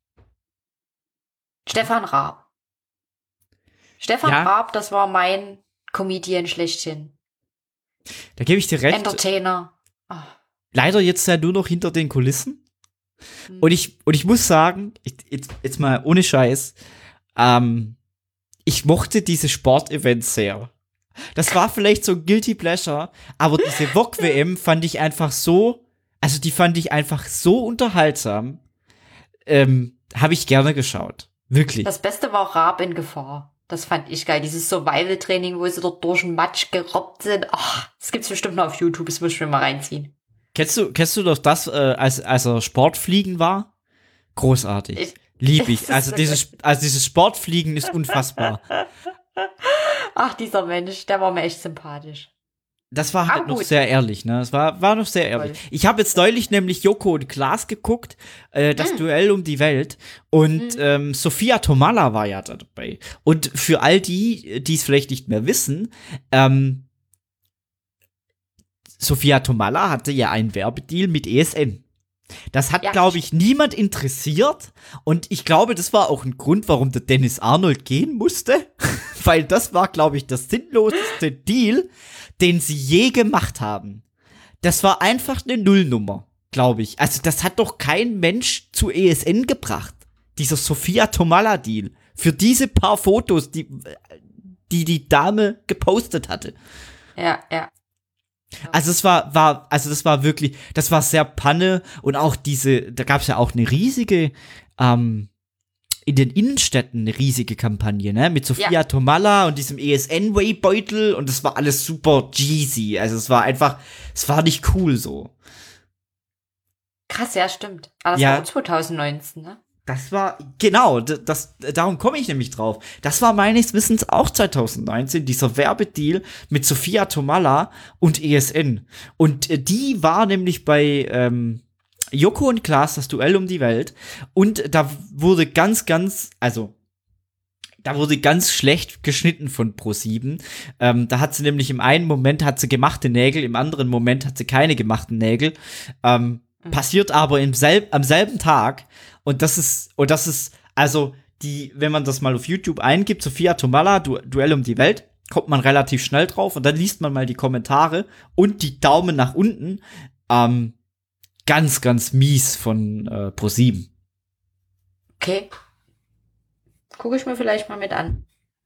Stefan Raab. Stefan Ja. Raab, das war mein Comedian schlechthin. Da gebe ich dir recht. Entertainer. Oh. Leider jetzt ja nur noch hinter den Kulissen. Hm. Und ich, und ich muss sagen, ich, jetzt, jetzt mal ohne Scheiß, ähm, ich mochte diese Sportevents sehr. Das war vielleicht so ein Guilty Pleasure, aber diese V O G-W M fand ich einfach so, also die fand ich einfach so unterhaltsam. Ähm, habe ich gerne geschaut. Wirklich. Das Beste war Raab in Gefahr. Das fand ich geil. Dieses Survival-Training, wo sie dort durch den Matsch gerobbt sind. Ach, das gibt's bestimmt noch auf YouTube. Das muss ich mir mal reinziehen. Kennst du, kennst du doch das, äh, als, als er Sportfliegen war? Großartig. Ich, Lieb ich. Also dieses, also dieses Sportfliegen ist unfassbar. Ach, dieser Mensch, der war mir echt sympathisch. Das war halt Ah, noch gut. sehr ehrlich, ne? Es war, war noch sehr ehrlich. Toll. Ich habe jetzt neulich nämlich Joko und Klaas geguckt, äh, das Mm. Duell um die Welt. Und Mm. ähm, Sophia Tomalla war ja da dabei. Und für all die, die es vielleicht nicht mehr wissen, ähm, Sophia Tomalla hatte ja einen Werbedeal mit E S N. Das hat, Ja. glaube ich, niemand interessiert. Und ich glaube, das war auch ein Grund, warum der Dennis Arnold gehen musste. Weil das war, glaube ich, der sinnloseste Deal, den sie je gemacht haben. Das war einfach eine Nullnummer, glaube ich. Also das hat doch kein Mensch zu E S N gebracht. Dieser Sophia Tomalla-Deal. Für diese paar Fotos, die die, die Dame gepostet hatte. Ja, ja. Also es war, war, also das war wirklich, das war sehr Panne und auch diese, da gab es ja auch eine riesige, ähm, in den Innenstädten eine riesige Kampagne, ne, mit Sophia Ja. Tomalla und diesem E S N-Way-Beutel und das war alles super cheesy, also es war einfach, es war nicht cool so. Krass, ja, stimmt. Aber das Ja. war zwanzig neunzehn, ne? Das war, genau, d- das, darum komme ich nämlich drauf. Das war meines Wissens auch zwanzig neunzehn, dieser Werbedeal mit Sophia Tomalla und E S N. Und äh, die war nämlich bei ähm, Joko und Klaas, das Duell um die Welt. Und da wurde ganz, ganz, also da wurde ganz schlecht geschnitten von ProSieben. Ähm, da hat sie nämlich im einen Moment hat sie gemachte Nägel, im anderen Moment hat sie keine gemachten Nägel. Ähm, Mhm. Passiert aber im selb, am selben Tag. Und das ist, und das ist, also die, wenn man das mal auf YouTube eingibt, Sophia Tomalla, du, Duell um die Welt, kommt man relativ schnell drauf und dann liest man mal die Kommentare und die Daumen nach unten. Ähm, ganz, ganz mies von äh, ProSieben. Okay. Gucke ich mir vielleicht mal mit an.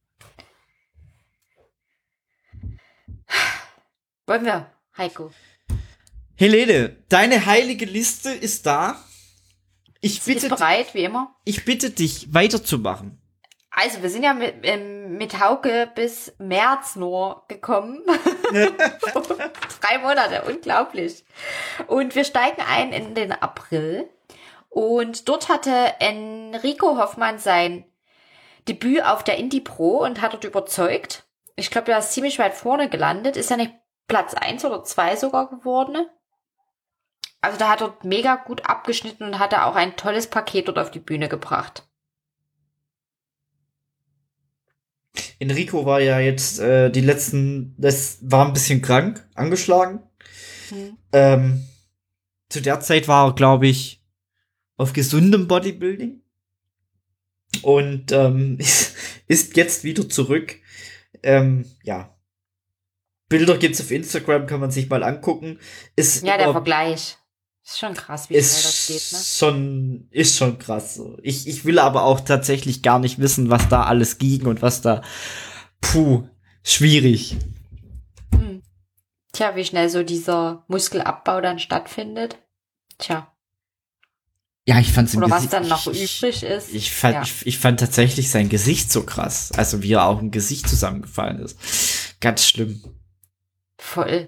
Wollen wir, Heiko? Helene, deine heilige Liste ist da. Ich Ist bitte, bereit, wie immer? ich bitte dich, weiterzumachen. Also, wir sind ja mit, ähm, mit Hauke bis März nur gekommen. Drei Monate, unglaublich. Und wir steigen ein in den April. Und dort hatte Enrico Hoffmann sein Debüt auf der Indie Pro und hat dort überzeugt. Ich glaube, er ist ziemlich weit vorne gelandet. Ist ja nicht Platz eins oder zwei sogar geworden. Also da hat er mega gut abgeschnitten und hatte auch ein tolles Paket dort auf die Bühne gebracht. Enrico war ja jetzt äh, die letzten, das war ein bisschen krank, angeschlagen. Hm. Ähm, zu der Zeit war er, glaube ich, auf gesundem Bodybuilding. Und ähm, ist, ist jetzt wieder zurück. Ähm, ja. Bilder gibt's auf Instagram, kann man sich mal angucken. Ist ja, der immer, Vergleich. Ist schon krass, wie schnell das geht, ne? Schon, ist schon krass. Ich, ich will aber auch tatsächlich gar nicht wissen, was da alles ging und was da. Puh, schwierig. Hm. Tja, wie schnell so dieser Muskelabbau dann stattfindet. Tja. Ja, ich fand's im Oder Gesicht, was dann noch ich, übrig ist. Ich fand, ja. ich, ich fand tatsächlich sein Gesicht so krass. Also wie er auch im Gesicht zusammengefallen ist. Ganz schlimm. Voll.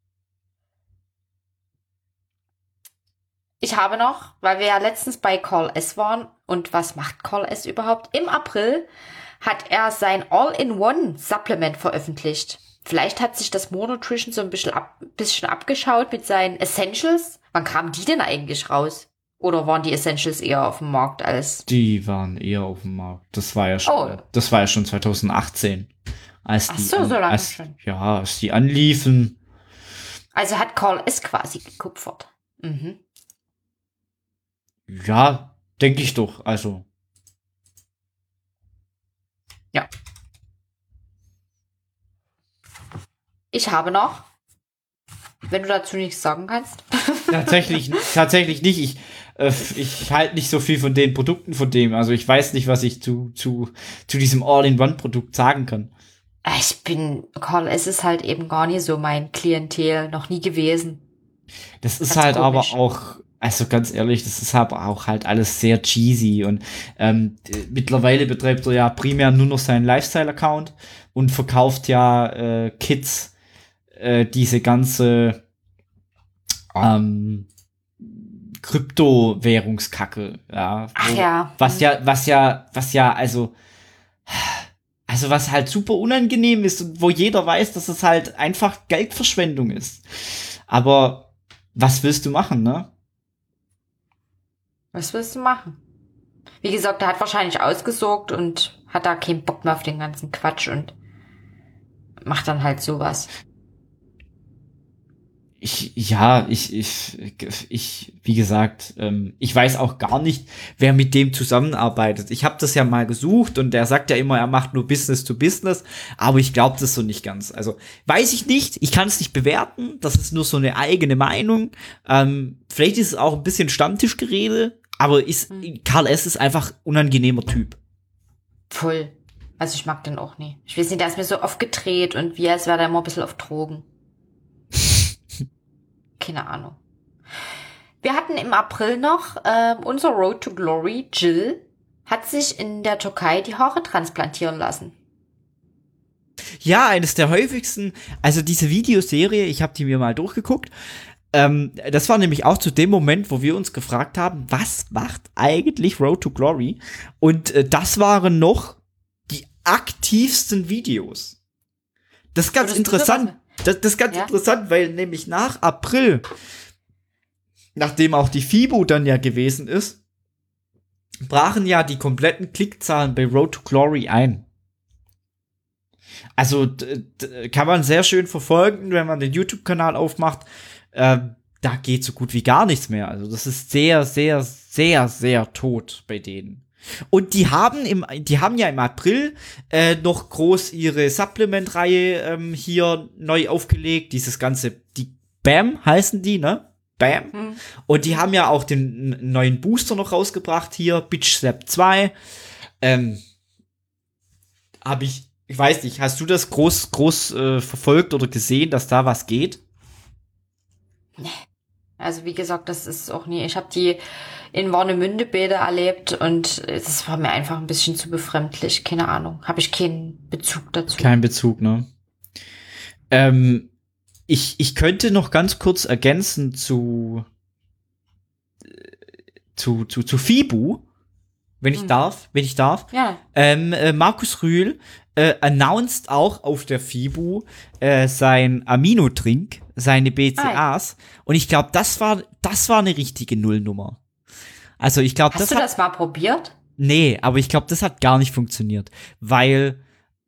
Ich habe noch, weil wir ja letztens bei Call S waren, und was macht Call S überhaupt? Im April hat er sein All-in-One-Supplement veröffentlicht. Vielleicht hat sich das More Nutrition so ein bisschen, ab, bisschen abgeschaut mit seinen Essentials. Wann kamen die denn eigentlich raus? Oder waren die Essentials eher auf dem Markt als? Die waren eher auf dem Markt. Das war ja schon, oh. das war ja schon zwanzig achtzehn. Als Ach die so, an, so lange als, schon. Ja, als die anliefen. Also hat Call S quasi gekupfert. Mhm. Ja, denke ich doch. Also. Ja. Ich habe noch, wenn du dazu nichts sagen kannst. Tatsächlich, tatsächlich nicht. Ich, äh, ich halte nicht so viel von den Produkten von dem. Also ich weiß nicht, was ich zu, zu, zu diesem All-in-One-Produkt sagen kann. Ich bin, Call S ist halt eben gar nicht so mein Klientel, noch nie gewesen. Das ist ganz halt komisch. Aber auch, also ganz ehrlich, das ist aber auch halt alles sehr cheesy und ähm, mittlerweile betreibt er ja primär nur noch seinen Lifestyle-Account und verkauft ja äh, Kids äh, diese ganze ähm, Kryptowährungskacke, ja. Ach ja. Was ja, was ja, was ja, also Also was halt super unangenehm ist und wo jeder weiß, dass es halt einfach Geldverschwendung ist. Aber was willst du machen, ne? Was willst du machen? Wie gesagt, er hat wahrscheinlich ausgesorgt und hat da keinen Bock mehr auf den ganzen Quatsch und macht dann halt sowas. Ich, ja, ich, ich, ich, wie gesagt, ähm, ich weiß auch gar nicht, wer mit dem zusammenarbeitet. Ich habe das ja mal gesucht und der sagt ja immer, er macht nur Business to Business, aber ich glaube das so nicht ganz. Also weiß ich nicht, ich kann es nicht bewerten, das ist nur so eine eigene Meinung. Ähm, vielleicht ist es auch ein bisschen Stammtischgerede, aber ist, hm. Karl S. ist einfach unangenehmer Typ. Voll. Also ich mag den auch nie. Ich weiß nicht, der ist mir so oft gedreht und wie als wäre der immer ein bisschen auf Drogen. Keine Ahnung. Wir hatten im April noch äh, unser Road to Glory. Jill hat sich in der Türkei die Haare transplantieren lassen. Ja, eines der häufigsten, also diese Videoserie, ich habe die mir mal durchgeguckt, ähm, das war nämlich auch zu dem Moment, wo wir uns gefragt haben, was macht eigentlich Road to Glory? Und äh, das waren noch die aktivsten Videos. Das ist ganz Würdest interessant. Das, das ist ganz ja. interessant, weil nämlich nach April, nachdem auch die FIBO dann ja gewesen ist, brachen ja die kompletten Klickzahlen bei Road to Glory ein. Also d- d- kann man sehr schön verfolgen, wenn man den YouTube-Kanal aufmacht. Ähm, da geht so gut wie gar nichts mehr. Also das ist sehr, sehr, sehr, sehr tot bei denen. Und die haben im, die haben ja im April äh, noch groß ihre Supplement-Reihe ähm, hier neu aufgelegt. Dieses ganze, die B A M heißen die, ne? B A M. Hm. Und die haben ja auch den n- neuen Booster noch rausgebracht hier, Bitch Slap zwei. Ähm, hab ich, ich weiß nicht, hast du das groß, groß äh, verfolgt oder gesehen, dass da was geht? Nee. Also wie gesagt, das ist auch nie, ich habe die in Warnemünde-Bäder erlebt und es war mir einfach ein bisschen zu befremdlich, keine Ahnung, habe ich keinen Bezug dazu. Kein Bezug, ne? Ähm, ich, ich könnte noch ganz kurz ergänzen zu zu, zu, zu FIBO, wenn ich hm. darf, wenn ich darf. Ja. Ähm, äh, Markus Rühl äh, announced auch auf der FIBO äh, sein Amino-Trink, seine B C As. Ah. Und ich glaube, das war, das war eine richtige Nullnummer. Also ich glaube, Hast das du hat, das mal probiert? Nee, aber ich glaube, das hat gar nicht funktioniert, weil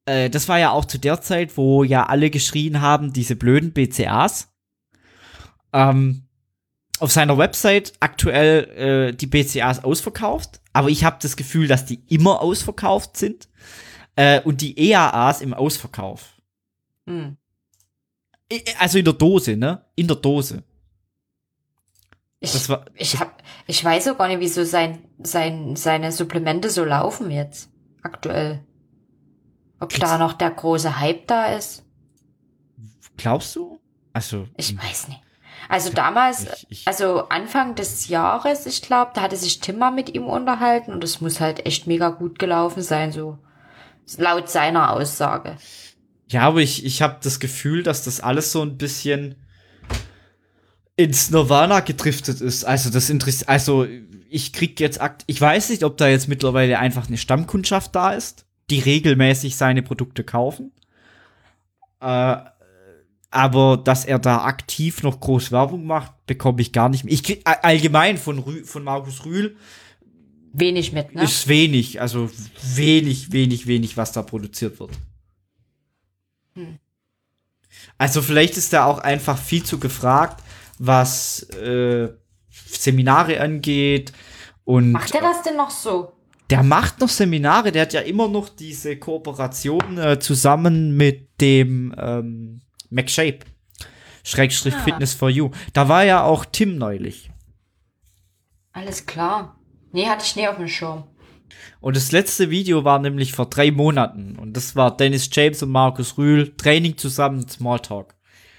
äh, das war ja auch zu der Zeit, wo ja alle geschrien haben, diese blöden B C As. Ähm, auf seiner Website aktuell äh, die B C As ausverkauft, aber ich habe das Gefühl, dass die immer ausverkauft sind äh, und die E A As im Ausverkauf. Hm. Also in der Dose, ne? In der Dose. Ich, Das war, ich, hab, ich weiß auch gar nicht, wieso sein, sein, seine Supplemente so laufen jetzt, aktuell. Ob Gibt's- da noch der große Hype da ist? glaubst du? Also, Ich weiß nicht. Also damals, ich, ich, also Anfang des Jahres, ich glaube, da hatte sich Tim mal mit ihm unterhalten und es muss halt echt mega gut gelaufen sein, so laut seiner Aussage. ja, aber ich, ich habe das Gefühl, dass das alles so ein bisschen ins Nirvana gedriftet ist. Also das interessiert, also ich krieg jetzt akt, ich weiß nicht, ob da jetzt mittlerweile einfach eine Stammkundschaft da ist, die regelmäßig seine Produkte kaufen. Äh, aber dass er da aktiv noch groß Werbung macht, bekomme ich gar nicht mehr. Ich krieg a- allgemein von Rü von Markus Rühl Wenig mit, ne? ist wenig, also wenig, wenig, wenig, was da produziert wird. Hm. Also vielleicht ist er auch einfach viel zu gefragt, was äh, Seminare angeht. Und Macht er das denn noch so? der macht noch Seminare, der hat ja immer noch diese Kooperation äh, zusammen mit dem ähm, McShape. Schrägstrich Ah. Fitness for You. Da war ja auch Tim neulich. Alles klar. Nee, hatte ich nie auf dem Schirm. Und das letzte Video war nämlich vor drei Monaten. Und das war Dennis James und Markus Rühl. Training zusammen, Smalltalk.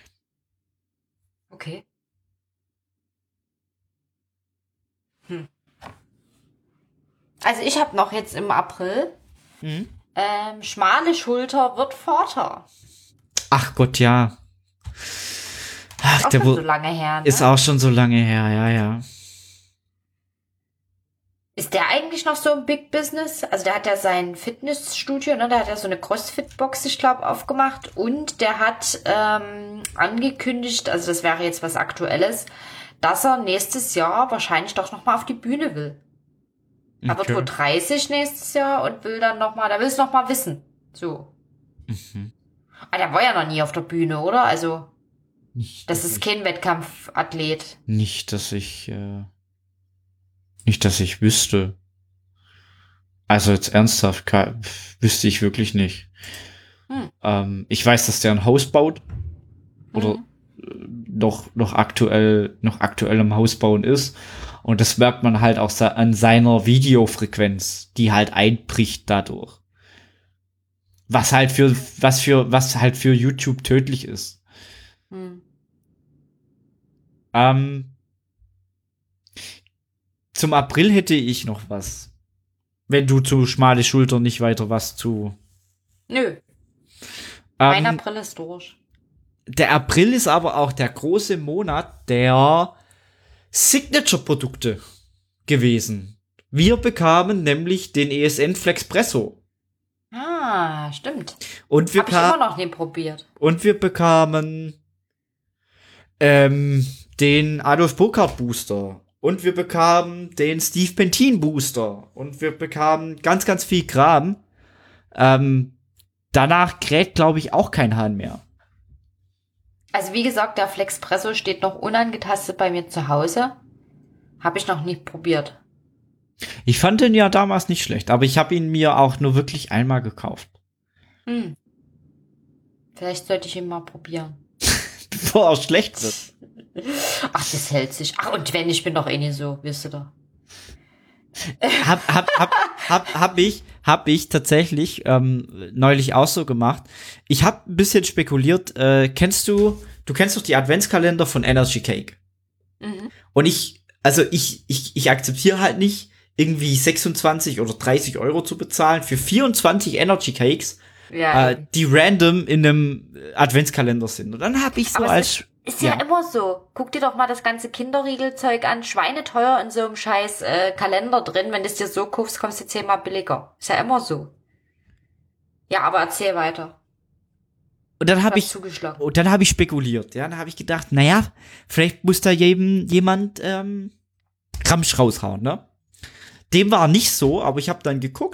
Okay. Hm. Also ich habe noch jetzt im April Mhm. ähm, schmale Schulter wird Vater. Ach Gott, ja. Ach, Auch der schon wo- so lange her, ne? ist auch schon so lange her, ja, ja. Ist der eigentlich noch so im Big Business? Also der hat ja sein Fitnessstudio, ne? Der hat ja so eine Crossfit-Box, ich glaube, aufgemacht. Und der hat ähm, angekündigt, also das wäre jetzt was Aktuelles, dass er nächstes Jahr wahrscheinlich doch noch mal auf die Bühne will. Er wird Okay. wohl dreißig nächstes Jahr und will dann noch mal, der will es noch mal wissen. So. Mhm. Aber der war ja noch nie auf der Bühne, oder? Also Nicht, das dass ist ich- kein Wettkampfathlet. Nicht, dass ich, äh, nicht, dass ich wüsste. Also jetzt ernsthaft, ka- wüsste ich wirklich nicht. Hm. Ähm, ich weiß, dass der ein Haus baut. Oder Mhm. äh, noch, noch aktuell, noch aktuell im Haus bauen ist. Und das merkt man halt auch se- an seiner Videofrequenz, die halt einbricht dadurch. Was halt für, was für, was halt für YouTube tödlich ist. Hm. Ähm, zum April hätte ich noch was. Wenn du zu schmale Schulter nicht weiter was zu. Nö, mein Ähm, April ist durch. der April ist aber auch der große Monat der Signature-Produkte gewesen. Wir bekamen nämlich den E S N Flexpresso. Ah, stimmt. Und wir, Hab ich immer ka- noch nie probiert. und wir bekamen ähm, den Adolf Burkhardt Booster. Und wir bekamen den Steve Pentin Booster. Und wir bekamen ganz, ganz viel Kram. Ähm, danach kräht, glaube ich, auch kein Hahn mehr. Also wie gesagt, der Flexpresso steht noch unangetastet bei mir zu Hause. Habe ich noch nie probiert. Ich fand den ja damals nicht schlecht, aber ich habe ihn mir auch nur wirklich einmal gekauft. Hm. Vielleicht sollte ich ihn mal probieren. Bevor er schlecht wird. Ach, das hält sich. Ach, und wenn, ich bin doch eh nicht so, wisst ihr doch. Hab, hab, hab, hab, hab ich, hab ich tatsächlich ähm, neulich auch so gemacht. Ich habe ein bisschen spekuliert. Äh, kennst du, du kennst doch die Adventskalender von Energy Cake. Mhm. Und ich, also ich, ich, ich akzeptiere halt nicht, irgendwie sechsundzwanzig oder dreißig Euro zu bezahlen für vierundzwanzig Energy Cakes, Ja, äh, die random in einem Adventskalender sind. Und dann habe ich so aber als es ist ja. ja. immer so. Guck dir doch mal das ganze Kinderriegelzeug an. Schweineteuer in so einem scheiß äh, Kalender drin. Wenn du es dir so kaufst, kommst du zehnmal billiger. Ist ja immer so. Ja, aber erzähl weiter. und dann Du habe hast ich zugeschlagen. und dann habe ich spekuliert. Ja, dann habe ich gedacht, naja, vielleicht muss da jedem, jemand ähm, Ramsch raushauen, ne? Dem war nicht so, aber ich habe dann geguckt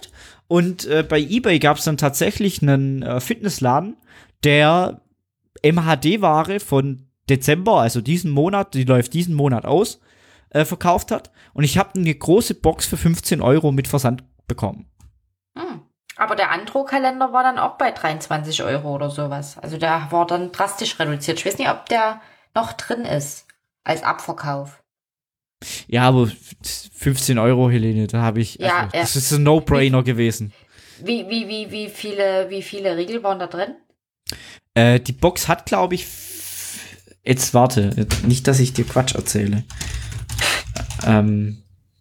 Und äh, bei eBay gab es dann tatsächlich einen äh, Fitnessladen, der M H D-Ware von Dezember, also diesen Monat, die läuft diesen Monat aus, äh, verkauft hat. Und ich habe eine große Box für fünfzehn Euro mit Versand bekommen. Hm. Aber der Andro-Kalender war dann auch bei dreiundzwanzig Euro oder sowas. Also der war dann drastisch reduziert. Ich weiß nicht, ob der noch drin ist als Abverkauf. Ja, aber fünfzehn Euro, Helene, da habe ich, Ja, also, ja. das ist ein No-Brainer gewesen. Wie, wie, wie, wie viele, wie viele Riegel waren da drin? Äh, die Box hat, glaube ich, f- jetzt warte, nicht, dass ich dir Quatsch erzähle. Ähm,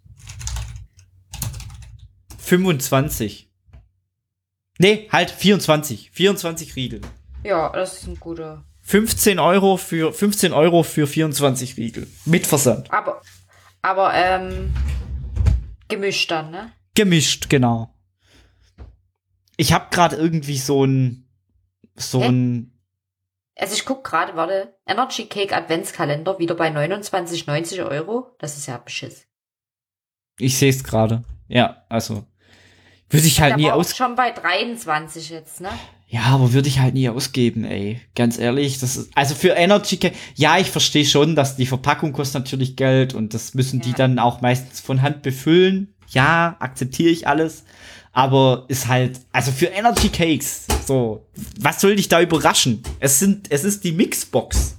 fünfundzwanzig. Nee, halt vierundzwanzig. vierundzwanzig Riegel. Ja, das ist ein guter. fünfzehn Euro für, fünfzehn Euro für vierundzwanzig Riegel. Mit Versand. Aber, aber, ähm, gemischt dann, ne? Gemischt, genau. Ich habe gerade irgendwie so ein, so Hä? ein, Also ich guck gerade, warte, Energy Cake Adventskalender wieder bei neunundzwanzig neunzig Euro. Das ist ja Beschiss. ich sehe es gerade. Ja, also, würde ich halt Der nie war auch aus, schon bei dreiundzwanzig jetzt, ne? ja, aber würde ich halt nie ausgeben, ey. Ganz ehrlich, das ist, also für Energy Cake, ja, ich verstehe schon, dass die Verpackung kostet natürlich Geld und das müssen die Ja. dann auch meistens von Hand befüllen. Ja, akzeptiere ich alles. Aber ist halt, also für Energy Cakes, so, was soll dich da überraschen? Es sind, es ist die Mixbox.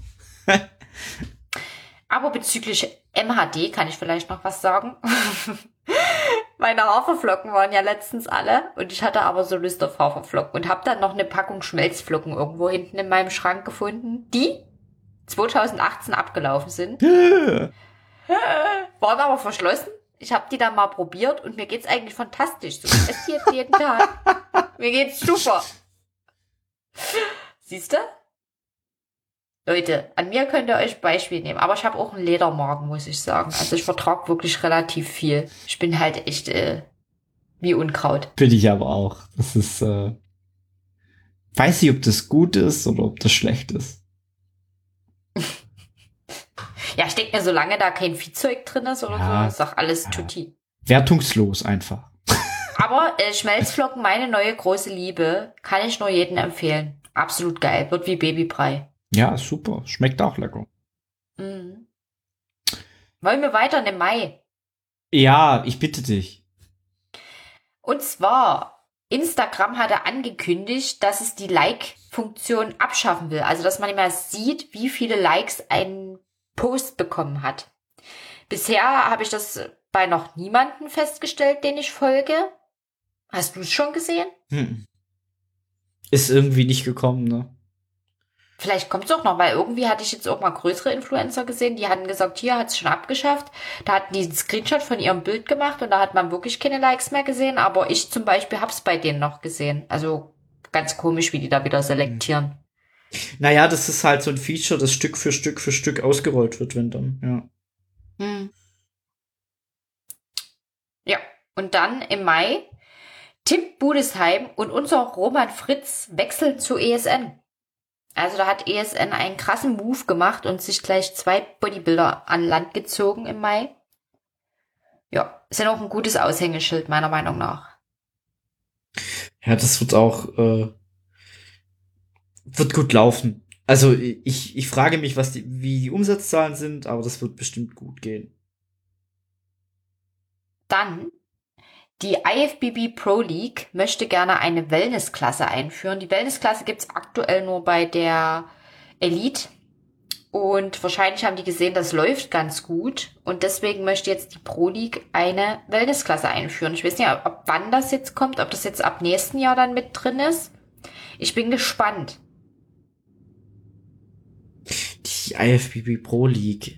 Aber bezüglich M H D kann ich vielleicht noch was sagen. Meine Haferflocken waren ja letztens alle und ich hatte aber so Lust auf Haferflocken und habe dann noch eine Packung Schmelzflocken irgendwo hinten in meinem Schrank gefunden, die zwanzig achtzehn abgelaufen sind. Waren aber verschlossen. Ich habe die dann mal probiert und mir geht's eigentlich fantastisch. So, ich esse die jetzt jeden Tag. Mir geht's super. Siehst du? Leute, an mir könnt ihr euch Beispiel nehmen. Aber ich habe auch einen Ledermagen, muss ich sagen. Also ich vertrage wirklich relativ viel. Ich bin halt echt äh, wie Unkraut. Bin ich aber auch. Das ist, äh, weiß nicht, ob das gut ist oder ob das schlecht ist. Ja, ich denke mir, solange da kein Viehzeug drin ist oder Ja. so, ist doch alles Ja. tutti. Wertungslos einfach. Aber äh, Schmelzflocken, meine neue große Liebe, kann ich nur jedem empfehlen. Absolut geil. Wird wie Babybrei. Ja, super. Schmeckt auch lecker. Mhm. Wollen wir weiter in den Mai? Ja, ich bitte dich. Und zwar, Instagram hatte angekündigt, dass es die Like-Funktion abschaffen will. Also, dass man immer sieht, wie viele Likes ein Post bekommen hat. Bisher habe ich das bei noch niemanden festgestellt, den ich folge. Hast du es schon gesehen? Hm. Ist irgendwie nicht gekommen, ne? Vielleicht kommt es auch noch, weil irgendwie hatte ich jetzt auch mal größere Influencer gesehen, die hatten gesagt, hier hat es schon abgeschafft. Da hatten die einen Screenshot von ihrem Bild gemacht und da hat man wirklich keine Likes mehr gesehen. Aber ich zum Beispiel hab's bei denen noch gesehen. Also ganz komisch, wie die da wieder selektieren. Naja, das ist halt so ein Feature, das Stück für Stück für Stück ausgerollt wird, wenn dann, ja. Hm. Ja, und dann im Mai, Tim Budesheim und unser Roman Fritz wechseln zu E S N. Also da hat E S N einen krassen Move gemacht und sich gleich zwei Bodybuilder an Land gezogen im Mai. Ja, ist ja noch ein gutes Aushängeschild, meiner Meinung nach. Ja, das wird auch, äh, wird gut laufen. Also ich, ich frage mich, was die, wie die Umsatzzahlen sind, aber das wird bestimmt gut gehen. Dann, die I F B B Pro League möchte gerne eine Wellnessklasse einführen. Die Wellnessklasse gibt's aktuell nur bei der Elite. Und wahrscheinlich haben die gesehen, das läuft ganz gut. Und deswegen möchte jetzt die Pro League eine Wellnessklasse einführen. Ich weiß nicht, ob, ob wann das jetzt kommt, ob das jetzt ab nächsten Jahr dann mit drin ist. Ich bin gespannt. Die I F B B Pro League.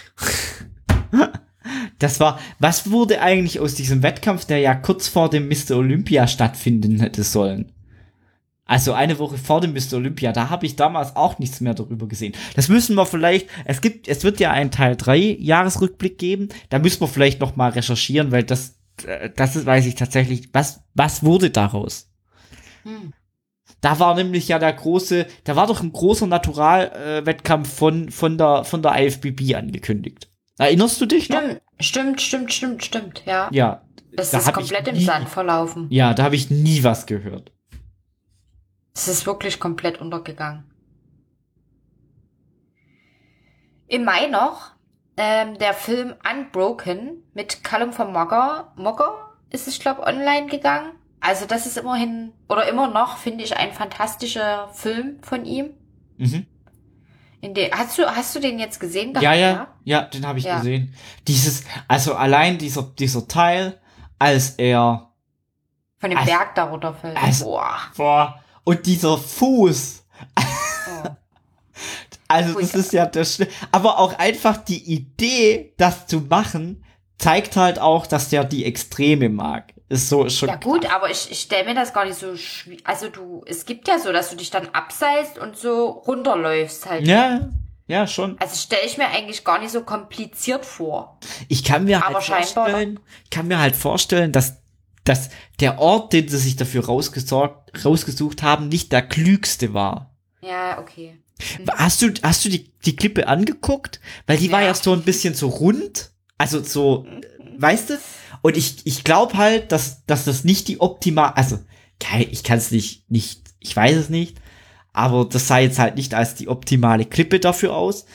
Das war, was wurde eigentlich aus diesem Wettkampf, der ja kurz vor dem Mister Olympia stattfinden hätte sollen? Also eine Woche vor dem Mister Olympia, da habe ich damals auch nichts mehr darüber gesehen. Das müssen wir vielleicht, es gibt, es wird ja einen Teil drei Jahresrückblick geben, da müssen wir vielleicht noch mal recherchieren, weil das, das ist, weiß ich tatsächlich, was, was wurde daraus? Hm. Da war nämlich ja der große, da war doch ein großer Natural-Wettkampf von, von der, von der I F B B angekündigt. Erinnerst du dich noch? Stimmt. Stimmt, stimmt, stimmt, stimmt, ja. Ja. Das da ist hab komplett ich im nie, Sand verlaufen. Ja, da habe ich nie was gehört. Es ist wirklich komplett untergegangen. Im Mai noch ähm, der Film Unbroken mit Callum von Mogger. Mogger ist es, glaube ich, online gegangen. Also das ist immerhin, oder immer noch, finde ich, ein fantastischer Film von ihm. Mhm. In den, hast du, hast du den jetzt gesehen? Ja, ja, ja, den habe ich ja. gesehen. Dieses, also allein dieser, dieser Teil, als er von dem also, Berg da runterfällt. Also, boah. boah. Und dieser Fuß. Oh. Also das ist ja das Schlimme. Aber auch einfach die Idee, das zu machen, zeigt halt auch, dass der die Extreme mag. Ist so ist schon. Ja gut, aber ich, ich stelle mir das gar nicht so schwierig. Also du, es gibt ja so, dass du dich dann abseilst und so runterläufst halt. Ja, ja, schon. Also stelle ich mir eigentlich gar nicht so kompliziert vor. Ich kann mir aber halt scheinbar vorstellen, kann mir halt vorstellen, dass, dass der Ort, den sie sich dafür rausgesorgt, rausgesucht haben, nicht der klügste war. Ja, okay. Mhm. Hast du, hast du die, die Klippe angeguckt? Weil die ja. war ja so ein bisschen so rund. Also so, weißt du? Und ich, ich glaube halt, dass, dass das nicht die optimal, also, ich kann es nicht, nicht, ich weiß es nicht, aber das sah jetzt halt nicht als die optimale Klippe dafür aus.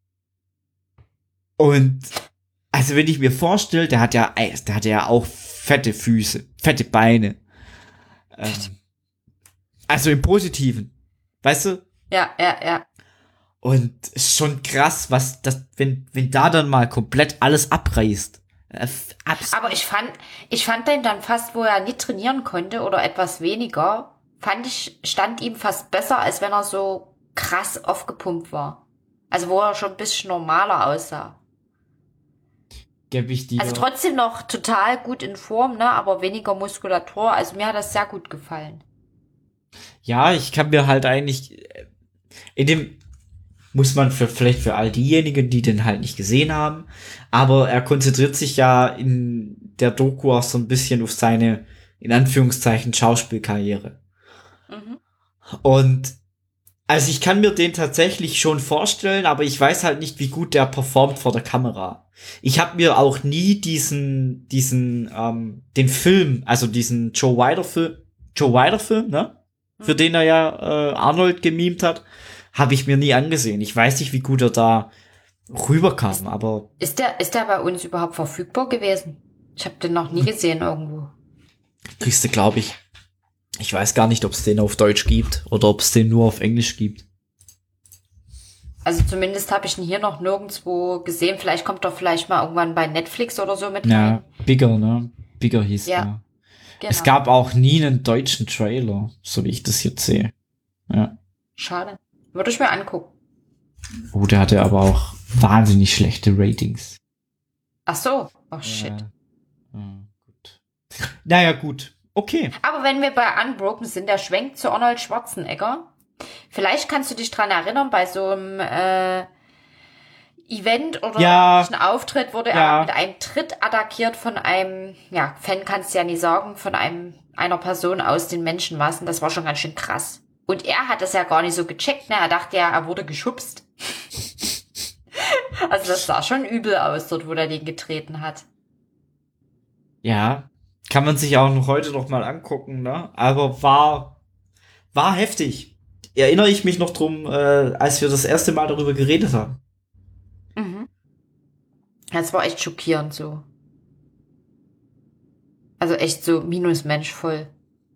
Und, also wenn ich mir vorstelle, der hat ja, der hat ja auch fette Füße, fette Beine. Ähm, also im Positiven. Weißt du? Ja, ja, ja. Und es ist schon krass, was das, wenn, wenn da dann mal komplett alles abreißt. Äh, Aber ich fand, ich fand den dann fast, wo er nicht trainieren konnte oder etwas weniger, fand ich, stand ihm fast besser, als wenn er so krass aufgepumpt war. Also wo er schon ein bisschen normaler aussah. Geb ich dir. Also trotzdem noch total gut in Form, ne, aber weniger Muskulatur. Also mir hat das sehr gut gefallen. Ja, ich kann mir halt eigentlich, in dem, muss man für, vielleicht für all diejenigen, die den halt nicht gesehen haben, aber er konzentriert sich ja in der Doku auch so ein bisschen auf seine, in Anführungszeichen, Schauspielkarriere. Mhm. Und, also ich kann mir den tatsächlich schon vorstellen, aber ich weiß halt nicht, wie gut der performt vor der Kamera. Ich habe mir auch nie diesen, diesen, ähm, den Film, also diesen Joe Wilder Film, Joe Wilder Film, ne? Mhm. Für den er ja äh, Arnold gemimt hat, habe ich mir nie angesehen. Ich weiß nicht, wie gut er da rüberkam, ist, aber... Ist der, ist der bei uns überhaupt verfügbar gewesen? Ich habe den noch nie gesehen irgendwo. Kriegst du, glaube ich. Ich weiß gar nicht, ob es den auf Deutsch gibt oder ob es den nur auf Englisch gibt. Also zumindest habe ich ihn hier noch nirgendwo gesehen. Vielleicht kommt er vielleicht mal irgendwann bei Netflix oder so mit ja, rein. Bigger, ne? Bigger hieß ja. er. Genau. Es gab auch nie einen deutschen Trailer, so wie ich das jetzt sehe. Ja. Schade. Würde ich mir angucken. Oh, der hatte aber auch wahnsinnig schlechte Ratings. Ach so. Oh, shit. Ja. Ja, gut. Naja, gut. Okay. Aber wenn wir bei Unbroken sind, der Schwenk zu Arnold Schwarzenegger. Vielleicht kannst du dich dran erinnern, bei so einem äh, Event oder ja. einem Auftritt wurde ja. er mit einem Tritt attackiert von einem, ja, Fan kannst du ja nie sagen, von einem einer Person aus den Menschenmassen. Das war schon ganz schön krass. Und er hat das ja gar nicht so gecheckt, ne? Er dachte ja, er wurde geschubst. Also das sah schon übel aus, dort, wo er den getreten hat. Ja, kann man sich auch noch heute noch mal angucken, ne? Aber war, war heftig. Erinnere ich mich noch drum, äh, als wir das erste Mal darüber geredet haben. Mhm. Das war echt schockierend so. Also echt so Minusmensch voll.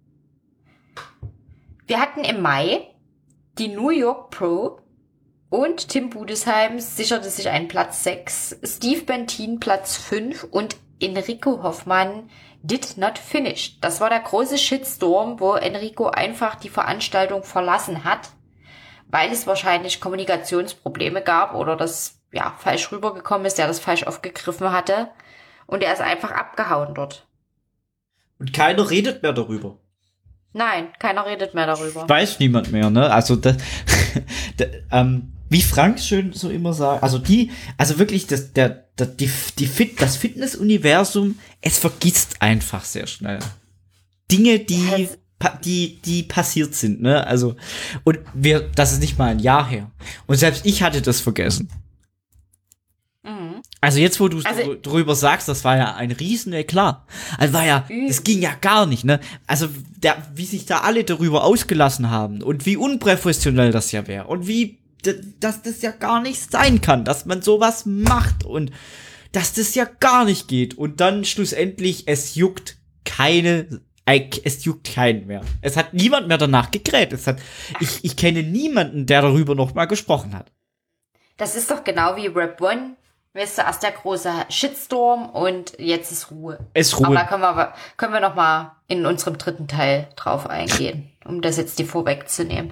Wir hatten im Mai die New York Pro und Tim Budesheim sicherte sich einen Platz sechs, Steve Bentin Platz fünf und Enrico Hoffmann did not finish. Das war der große Shitstorm, wo Enrico einfach die Veranstaltung verlassen hat, weil es wahrscheinlich Kommunikationsprobleme gab oder das ja falsch rübergekommen ist, der das falsch aufgegriffen hatte und er ist einfach abgehauen dort. Und keiner redet mehr darüber. Nein, keiner redet mehr darüber. Weiß niemand mehr, ne? Also das, das ähm, wie Frank schön so immer sagt, also die, also wirklich das, der, der die, die Fit, das Fitness-Universum, es vergisst einfach sehr schnell Dinge, die, die, die passiert sind, ne? Also und wir, das ist nicht mal ein Jahr her. Und selbst ich hatte das vergessen. Mhm. Also jetzt, wo du Also- drüber sagst, das war ja ein riesen Eklat. Also war ja, das ging ja gar nicht, ne? Also der, wie sich da alle darüber ausgelassen haben und wie unprofessionell das ja wäre und wie, d- dass das ja gar nicht sein kann, dass man sowas macht und dass das ja gar nicht geht. Und dann schlussendlich, es juckt keine, es juckt keinen mehr. Es hat niemand mehr danach gegräht. Es hat, ich, ich kenne niemanden, der darüber noch mal gesprochen hat. Das ist doch genau wie Rap One. Weißt du, erst der große Shitstorm und jetzt ist Ruhe. Es Aber Ruhe. da können wir, können wir noch mal in unserem dritten Teil drauf eingehen, um das jetzt die vorwegzunehmen.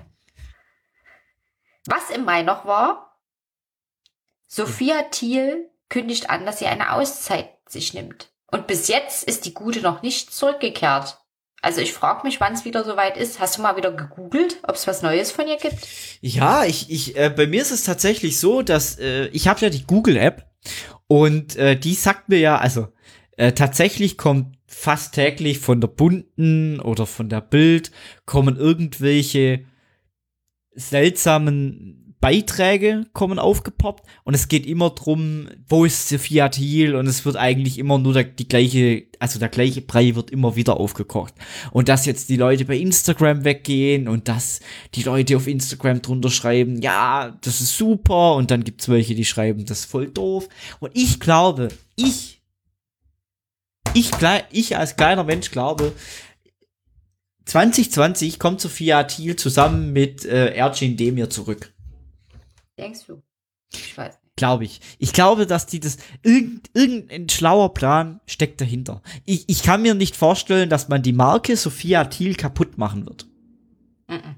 Was im Mai noch war, Sophia Thiel kündigt an, dass sie eine Auszeit sich nimmt. Und bis jetzt ist die Gute noch nicht zurückgekehrt. Also ich frage mich, wann es wieder soweit ist. Hast du mal wieder gegoogelt, ob es was Neues von ihr gibt? Ja, ich, ich, äh, bei mir ist es tatsächlich so, dass äh, ich habe ja die Google-App und äh, die sagt mir ja, also äh, tatsächlich kommt fast täglich von der Bunten oder von der Bild kommen irgendwelche seltsamen Beiträge kommen aufgepoppt und es geht immer drum, wo ist Sophia Thiel und es wird eigentlich immer nur der, die gleiche, also der gleiche Brei wird immer wieder aufgekocht und dass jetzt die Leute bei Instagram weggehen und dass die Leute auf Instagram drunter schreiben, ja, das ist super und dann gibt's welche, die schreiben, das ist voll doof und ich glaube, ich ich, ich als kleiner Mensch glaube, zwanzig zwanzig kommt Sophia Thiel zusammen mit äh, Ercin Demir zurück. Denkst du? Ich weiß nicht. Glaube ich. Ich glaube, dass die das, irgend, irgendein schlauer Plan steckt dahinter. Ich, ich kann mir nicht vorstellen, dass man die Marke Sophia Thiel kaputt machen wird. Mm-mm.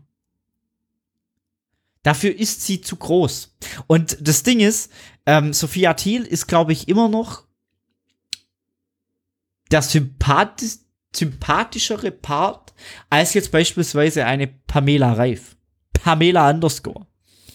Dafür ist sie zu groß. Und das Ding ist, ähm, Sophia Thiel ist, glaube ich, immer noch der sympathisch, sympathischere Part als jetzt beispielsweise eine Pamela Reif. Pamela underscore.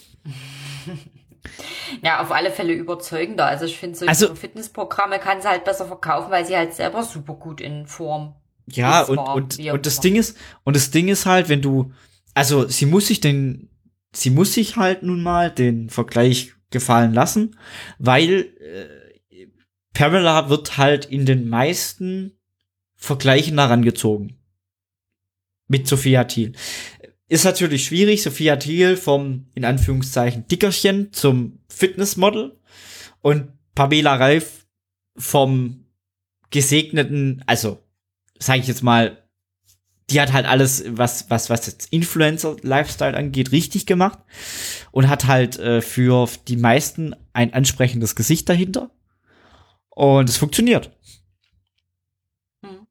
Ja, auf alle Fälle überzeugender. Also ich finde, so Also- Fitnessprogramme kann sie halt besser verkaufen, weil sie halt selber super gut in Form Ja, ist, und, war, und, wie auch und das immer. Ding ist, und das Ding ist halt, wenn du, also sie muss sich den, sie muss sich halt nun mal den Vergleich gefallen lassen, weil äh, Pamela wird halt in den meisten Vergleichen herangezogen. Mit Sophia Thiel. Ist natürlich schwierig, Sophia Thiel vom, in Anführungszeichen, Dickerchen zum Fitnessmodel und Pamela Reif vom gesegneten, also, sage ich jetzt mal, die hat halt alles, was, was, was jetzt Influencer-Lifestyle angeht, richtig gemacht und hat halt äh, für die meisten ein ansprechendes Gesicht dahinter. Und es funktioniert. Hm.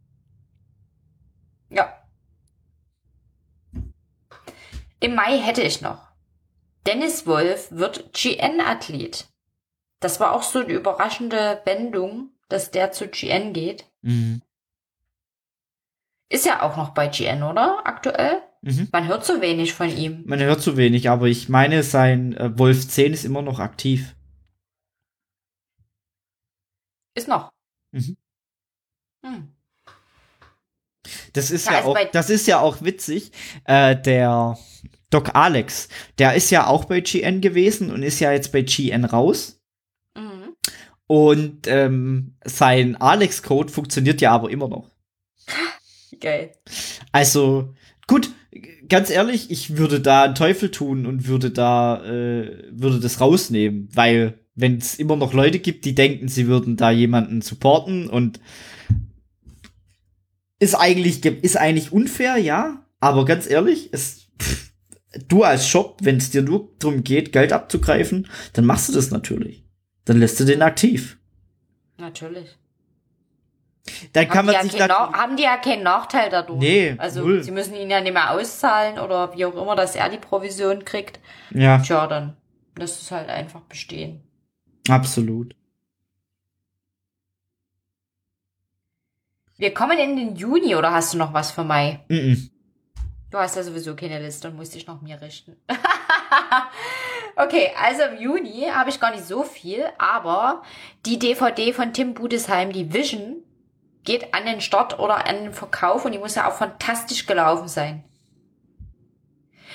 Ja. Im Mai hätte ich noch. Dennis Wolf wird G N-Athlet. Das war auch so eine überraschende Wendung, dass der zu G N geht. Mhm. Ist ja auch noch bei G N, oder? Aktuell? Mhm. Man hört so wenig von ihm. Man hört zu wenig, aber ich meine, sein äh, Wolf zehn ist immer noch aktiv. Ist noch. Mhm. Hm. Das ist Ja, ja also auch, bei- das ist ja auch witzig. Äh, der Doc Alex, der ist ja auch bei G N gewesen und ist ja jetzt bei G N raus. Mhm. Und ähm, sein Alex-Code funktioniert ja aber immer noch. Geil. Also, gut, ganz ehrlich, ich würde da einen Teufel tun und würde da, äh, würde das rausnehmen, weil wenn es immer noch Leute gibt, die denken, sie würden da jemanden supporten und ist eigentlich, ist eigentlich unfair, ja, aber ganz ehrlich, es, pff, du als Shop, wenn es dir nur darum geht, Geld abzugreifen, dann machst du das natürlich. Dann lässt du den aktiv. Natürlich. Dann kann Haben die, man ja sich kein da, Nach- haben die ja keinen Nachteil dadurch. Nee, Also null. sie müssen ihn ja nicht mehr auszahlen oder wie auch immer, dass er die Provision kriegt. ja, Tja, dann lässt es halt einfach bestehen. absolut. Wir kommen in den Juni, oder hast du noch was für Mai? Mhm. Du hast ja sowieso keine Liste und musst dich nach mir richten. Okay, also im Juni habe ich gar nicht so viel, aber die D V D von Tim Budesheim, die Vision, geht an den Start oder an den Verkauf und die muss ja auch fantastisch gelaufen sein.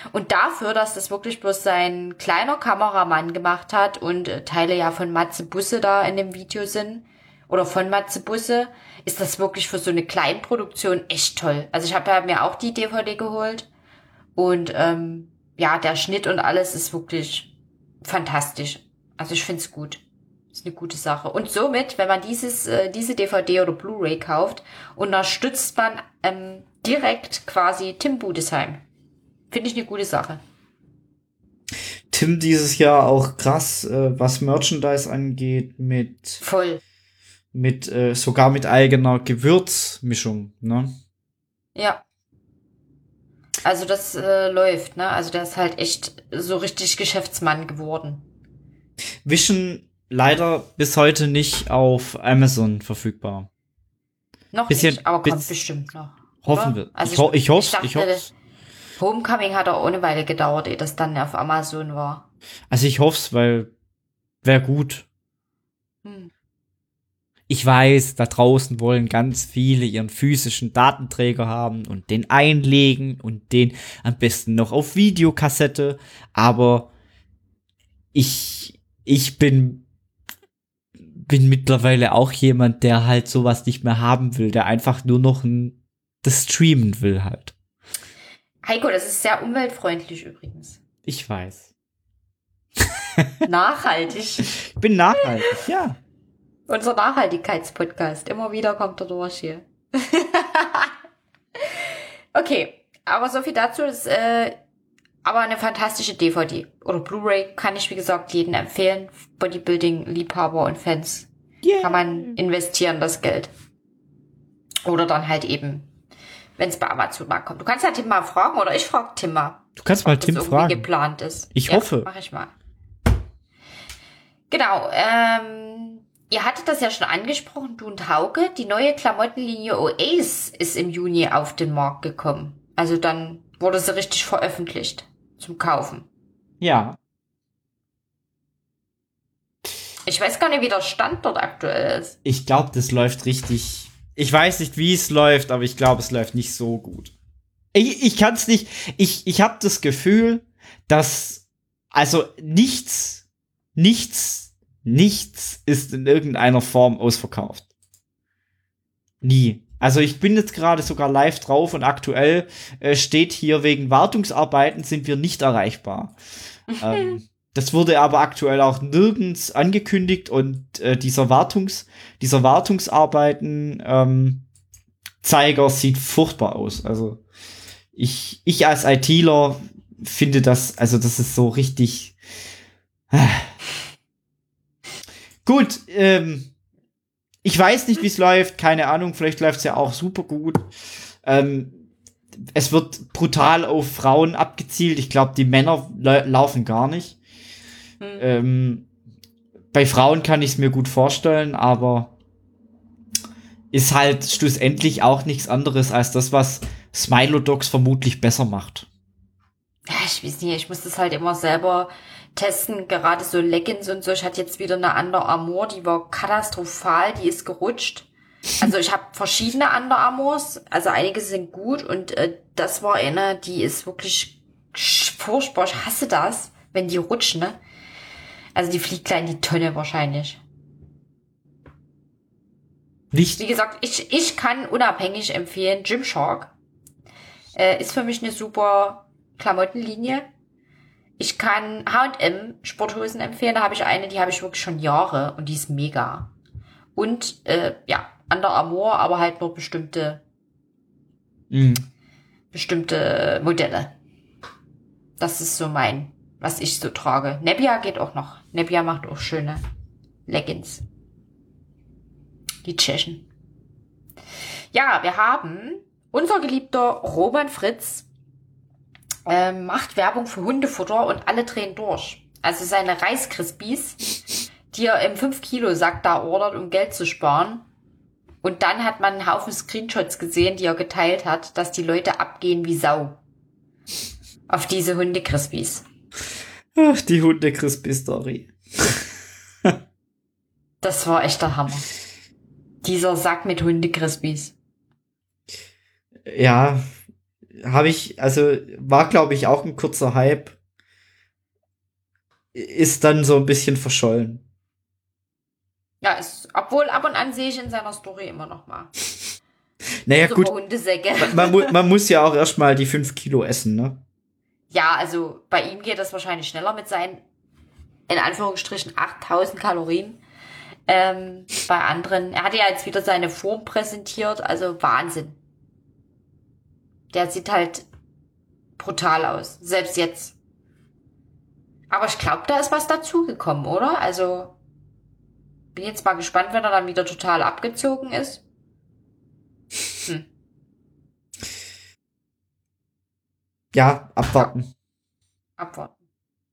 Und dafür, dass das wirklich bloß sein kleiner Kameramann gemacht hat und äh, Teile ja von Matze Busse da in dem Video sind, oder von Matze Busse, ist das wirklich für so eine Kleinproduktion echt toll. Also ich habe ja mir auch die D V D geholt und ähm, ja, der Schnitt und alles ist wirklich fantastisch. Also ich find's gut. Ist eine gute Sache. Und somit, wenn man dieses äh, diese D V D oder Blu-ray kauft, unterstützt man ähm, direkt quasi Tim Budesheim. Finde ich eine gute Sache. Tim dieses Jahr auch krass, äh, was Merchandise angeht, mit Voll. mit äh, sogar mit eigener Gewürzmischung, ne? Ja. Also das äh, läuft, ne? Also der ist halt echt so richtig Geschäftsmann geworden. Vision leider bis heute nicht auf Amazon verfügbar. Noch Bisschen, nicht, aber kommt bis, bestimmt noch. Hoffen oder? wir. Also ich, ho ich hoffe, ich, dachte, ich hoffe. Homecoming hat auch ohne Weile gedauert, ehe das dann auf Amazon war. Also ich hoffe es, weil wäre gut. Hm. Ich weiß, da draußen wollen ganz viele ihren physischen Datenträger haben und den einlegen und den am besten noch auf Videokassette. Aber ich, ich bin, bin mittlerweile auch jemand, der halt sowas nicht mehr haben will, der einfach nur noch ein, das streamen will halt. Heiko, das ist sehr umweltfreundlich übrigens. Ich weiß. Nachhaltig. Ich bin nachhaltig, ja. Unser Nachhaltigkeitspodcast. Immer wieder kommt er durch hier. Okay, aber so viel dazu. Das ist äh, aber eine fantastische D V D. Oder Blu-ray kann ich, wie gesagt, jedem empfehlen. Bodybuilding-Liebhaber und Fans. Yeah. Kann man investieren, das Geld. Oder dann halt eben, wenn es bei Amazon mal kommt. Du kannst ja Tim mal fragen, oder ich frage Tim mal. Du kannst mal Tim fragen. Geplant ist. Ich ja, hoffe. Mach ich mal. Genau, ähm... ihr hattet das ja schon angesprochen, du und Hauke. Die neue Klamottenlinie Oasis ist im Juni auf den Markt gekommen. Also dann wurde sie richtig veröffentlicht zum Kaufen. Ja. Ich weiß gar nicht, wie der Stand dort aktuell ist. Ich glaube, das läuft richtig. Ich weiß nicht, wie es läuft, aber ich glaube, es läuft nicht so gut. Ich, ich kann es nicht. Ich, ich habe das Gefühl, dass also nichts, nichts Nichts ist in irgendeiner Form ausverkauft. Nie. Also ich bin jetzt gerade sogar live drauf und aktuell äh, steht hier, wegen Wartungsarbeiten sind wir nicht erreichbar. ähm, das wurde aber aktuell auch nirgends angekündigt und äh, dieser Wartungs, dieser Wartungsarbeiten ähm, Zeiger sieht furchtbar aus. Also ich, ich als ITler finde das, also das ist so richtig. Äh, Gut, ähm, ich weiß nicht, wie es läuft, keine Ahnung, vielleicht läuft es ja auch super gut. Ähm, es wird brutal auf Frauen abgezielt, ich glaube, die Männer la laufen gar nicht. Hm. Ähm, bei Frauen kann ich es mir gut vorstellen, aber ist halt schlussendlich auch nichts anderes als das, was Smilodogs vermutlich besser macht. Ja, ich weiß nicht, ich muss das halt immer selber testen, gerade so Leggings und so. Ich hatte jetzt wieder eine Under Armour, die war katastrophal, die ist gerutscht. Also ich habe verschiedene Under Armours, also einige sind gut und äh, das war eine, die ist wirklich furchtbar. Ich hasse das, wenn die rutschen, ne? Also die fliegt gleich in die Tonne wahrscheinlich. Nicht. Wie gesagt, ich, ich kann unabhängig empfehlen, Gymshark äh, ist für mich eine super Klamottenlinie. Ich kann H und M Sporthosen empfehlen. Da habe ich eine, die habe ich wirklich schon Jahre und die ist mega. Und äh, ja, Under Armour, aber halt nur bestimmte mhm. bestimmte Modelle. Das ist so mein, was ich so trage. Nebbia geht auch noch. Nebbia macht auch schöne Leggings. Die Tschechen. Ja, wir haben unser geliebter Roman Fritz Ähm, macht Werbung für Hundefutter und alle drehen durch. Also seine Reiskrispies, die er im fünf Kilo Sack da ordert, um Geld zu sparen. Und dann hat man einen Haufen Screenshots gesehen, die er geteilt hat, dass die Leute abgehen wie Sau. Auf diese Hundekrispies. Ach, die Hundekrispie-Story. Das war echt der Hammer. Dieser Sack mit Hundekrispies. Ja, habe ich, also war, glaube ich, auch ein kurzer Hype. Ist dann so ein bisschen verschollen. Ja, ist, obwohl ab und an sehe ich in seiner Story immer noch mal. Naja, So gut. Hundesäcke. Man, man, mu- man muss ja auch erstmal die fünf Kilo essen, ne? Ja, also bei ihm geht das wahrscheinlich schneller mit seinen, in Anführungsstrichen, achttausend Kalorien. Ähm, bei anderen, er hat ja jetzt wieder seine Form präsentiert, also Wahnsinn. Der sieht halt brutal aus, selbst jetzt. Aber ich glaube, da ist was dazugekommen, oder? Also, bin jetzt mal gespannt, wenn er dann wieder total abgezogen ist. Hm. Ja, abwarten. Abwarten.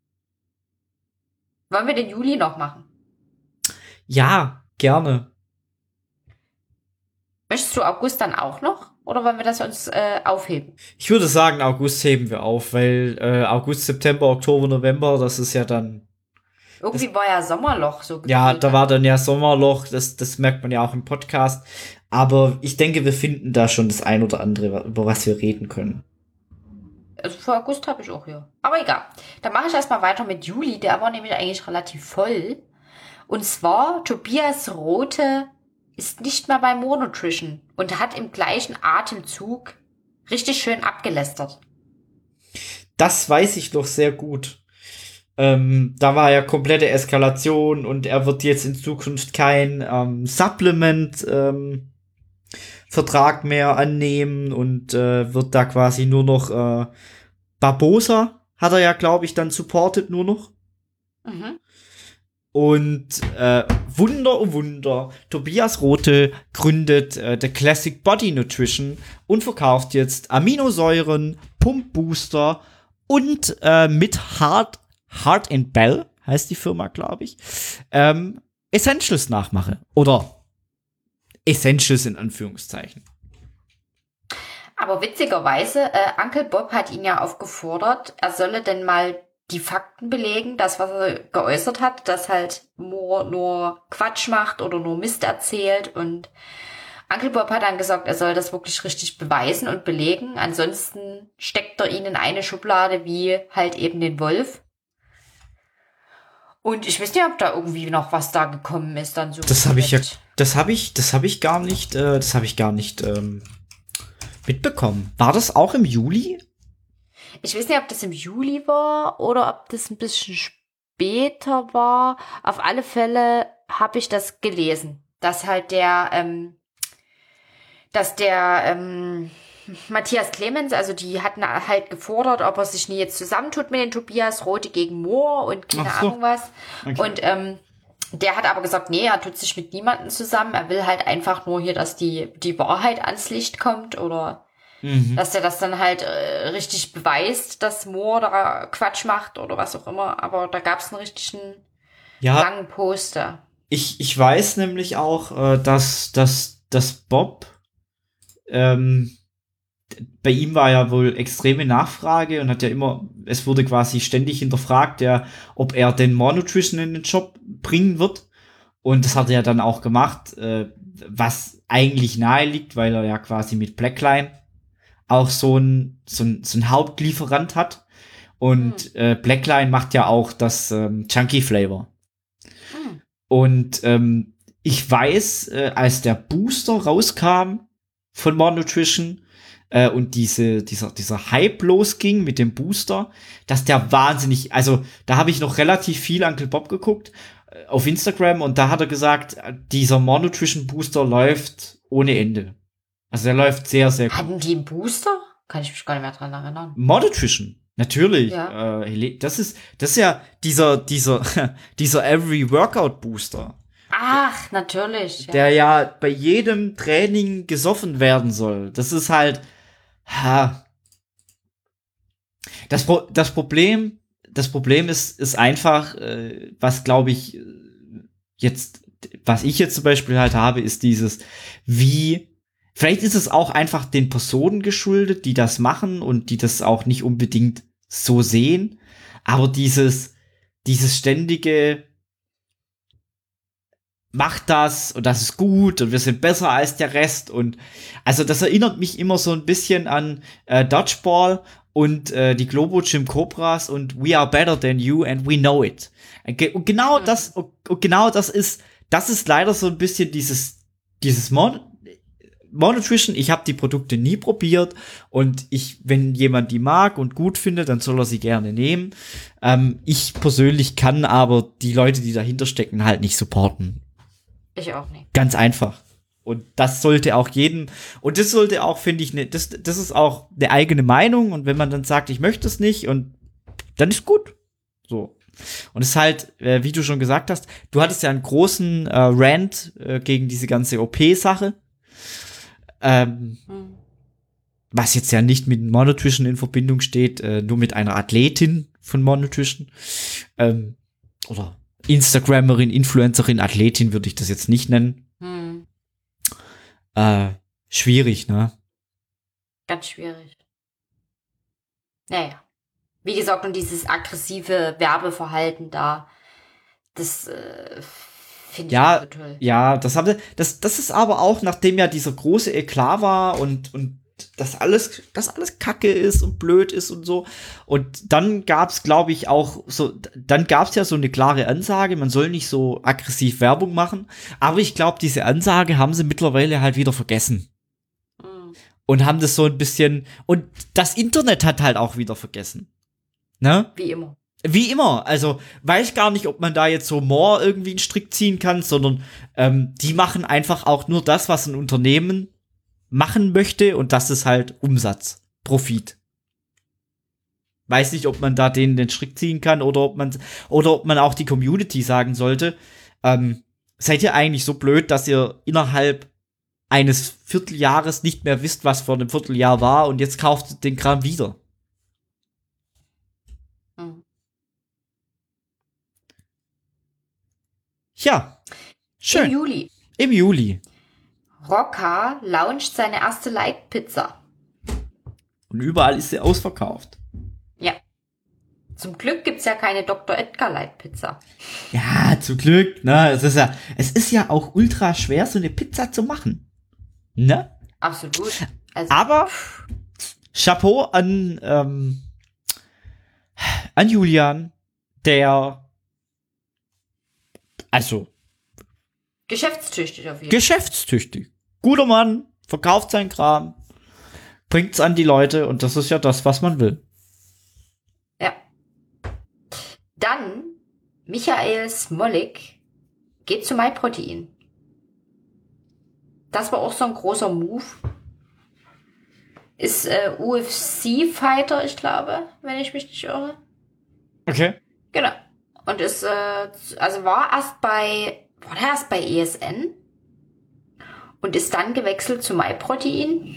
Wollen wir den Juli noch machen? Ja, gerne. Möchtest du August dann auch noch? Oder wollen wir das uns äh, aufheben? Ich würde sagen, August heben wir auf, weil äh, August, September, Oktober, November, das ist ja dann. Irgendwie das, war ja Sommerloch so gefühlt. Ja, da war dann ja Sommerloch, das, das merkt man ja auch im Podcast. Aber ich denke, wir finden da schon das ein oder andere, über was wir reden können. Also für August habe ich auch hier. Aber egal. Dann mache ich erstmal weiter mit Juli. Der war nämlich eigentlich relativ voll. Und zwar, Tobias Rothe ist nicht mehr bei More Nutrition und hat im gleichen Atemzug richtig schön abgelästert. Das weiß ich doch sehr gut. Ähm, da war ja komplette Eskalation und er wird jetzt in Zukunft kein ähm, Supplement ähm, Vertrag mehr annehmen und äh, wird da quasi nur noch äh, Barbosa hat er ja, glaube ich, dann supported nur noch. Mhm. Und äh, Wunder um Wunder, Tobias Rothe gründet äh, The Classic Body Nutrition und verkauft jetzt Aminosäuren, Pumpbooster und äh, mit Heart, Heart and Bell, heißt die Firma, glaube ich, ähm, Essentials nachmache. Oder Essentials in Anführungszeichen. Aber witzigerweise, äh, Uncle Bob hat ihn ja aufgefordert, er solle denn mal die Fakten belegen, das, was er geäußert hat, dass halt Moore nur Quatsch macht oder nur Mist erzählt. Und Uncle Bob hat dann gesagt, er soll das wirklich richtig beweisen und belegen. Ansonsten steckt er ihn in eine Schublade wie halt eben den Wolf. Und ich weiß nicht, ob da irgendwie noch was da gekommen ist dann so. Das habe ich ja, das habe ich, das habe ich gar nicht, äh, das habe ich gar nicht ähm, mitbekommen. War das auch im Juli? Ich weiß nicht, ob das im Juli war oder ob das ein bisschen später war. Auf alle Fälle habe ich das gelesen, dass halt der, ähm, dass der ähm, Matthias Clemens, also die hatten halt gefordert, ob er sich nie jetzt zusammentut mit den Tobias Rothe gegen Moore und keine Ach so. Ahnung was. Okay. Und ähm, der hat aber gesagt, nee, er tut sich mit niemandem zusammen. Er will halt einfach nur hier, dass die die Wahrheit ans Licht kommt oder Mhm. dass der das dann halt äh, richtig beweist, dass Moore da Quatsch macht oder was auch immer. Aber da gab es einen richtigen Ja, langen Poster. ich, ich weiß nämlich auch, äh, dass, dass, dass Bob, ähm, bei ihm war ja wohl extreme Nachfrage und hat ja immer, es wurde quasi ständig hinterfragt, ja, ob er den More Nutrition in den Job bringen wird. Und das hat er ja dann auch gemacht, äh, was eigentlich nahe liegt, weil er ja quasi mit Blackline auch so ein, so ein, so ein Hauptlieferant hat. Und äh, Blackline macht ja auch das ähm, Chunky Flavor. Hm. Und ähm, ich weiß, äh, als der Booster rauskam von More Nutrition äh, und diese, dieser, dieser Hype losging mit dem Booster, dass der wahnsinnig, also da habe ich noch relativ viel Uncle Bob geguckt äh, auf Instagram und da hat er gesagt, dieser More Nutrition Booster läuft ohne Ende. Also der läuft sehr, sehr gut. Hatten die einen Booster? Kann ich mich gar nicht mehr dran erinnern. More Nutrition, natürlich. Ja. Äh, das ist, das ist ja dieser, dieser, dieser Every Workout Booster, Ach, natürlich. Ja. der ja bei jedem Training gesoffen werden soll. Das ist halt, ha. Das, Pro das Problem, das Problem ist, ist einfach, äh, was glaube ich jetzt, was ich jetzt zum Beispiel halt habe, ist dieses, wie vielleicht ist es auch einfach den Personen geschuldet, die das machen und die das auch nicht unbedingt so sehen. Aber dieses, dieses ständige, macht das und das ist gut und wir sind besser als der Rest und also das erinnert mich immer so ein bisschen an äh, Dodgeball und äh, die Globo Gym Cobras und We are better than you and we know it. Und genau das, und genau das ist, das ist leider so ein bisschen dieses, dieses Mon Monotrition. Ich habe die Produkte nie probiert und ich, wenn jemand die mag und gut findet, dann soll er sie gerne nehmen. Ähm, ich persönlich kann aber die Leute, die dahinter stecken, halt nicht supporten. Ich auch nicht. Ganz einfach. Und das sollte auch jedem, und das sollte auch, finde ich, ne, das, das ist auch eine eigene Meinung. Und wenn man dann sagt, ich möchte es nicht, und dann ist gut. So. Und es ist halt, äh, wie du schon gesagt hast, du hattest ja einen großen äh, Rant äh, gegen diese ganze O P-Sache. Ähm, hm. Was jetzt ja nicht mit Monotrition in Verbindung steht, äh, nur mit einer Athletin von Monotrition. Ähm, oder Instagrammerin, Influencerin, Athletin würde ich das jetzt nicht nennen. Hm. Äh, schwierig, ne? Ganz schwierig. Naja. Wie gesagt, und dieses aggressive Werbeverhalten da, das äh, finde ich ja, nicht so toll. Ja, das haben sie, das, das ist aber auch, nachdem ja dieser große Eklat war und, und das alles, das alles Kacke ist und blöd ist und so. Und dann gab's, glaube ich, auch so, dann gab's ja so eine klare Ansage, man soll nicht so aggressiv Werbung machen. Aber ich glaube, diese Ansage haben sie mittlerweile halt wieder vergessen. Mhm. Und haben das so ein bisschen, und das Internet hat halt auch wieder vergessen. Ne? Wie immer. Wie immer. Also, weiß gar nicht, ob man da jetzt so more irgendwie einen Strick ziehen kann, sondern ähm, die machen einfach auch nur das, was ein Unternehmen machen möchte, und das ist halt Umsatz, Profit. Weiß nicht, ob man da denen den Strick ziehen kann oder ob man oder ob man auch die Community sagen sollte, ähm, seid ihr eigentlich so blöd, dass ihr innerhalb eines Vierteljahres nicht mehr wisst, was vor einem Vierteljahr war, und jetzt kauft ihr den Kram wieder. Hm. Ja, schön. Im Juli. Im Juli. Rocca launcht seine erste Light-Pizza. Und überall ist sie ausverkauft. Ja. Zum Glück gibt's ja keine Doktor Edgar Light-Pizza. Ja, zum Glück. Ne? Es ist ja, es ist ja auch ultra schwer, so eine Pizza zu machen. Ne? Absolut. Also, aber Chapeau an, ähm, an Julian, der also geschäftstüchtig auf jeden Fall. Geschäftstüchtig. Guter Mann, verkauft seinen Kram, bringt's an die Leute, und das ist ja das, was man will. Ja. Dann Michael Smolik geht zu MyProtein. Das war auch so ein großer Move. Ist äh, U F C-Fighter, ich glaube, wenn ich mich nicht irre. Okay. Genau. Und ist, äh, also war erst bei, war der erst bei E S N und ist dann gewechselt zu MyProtein.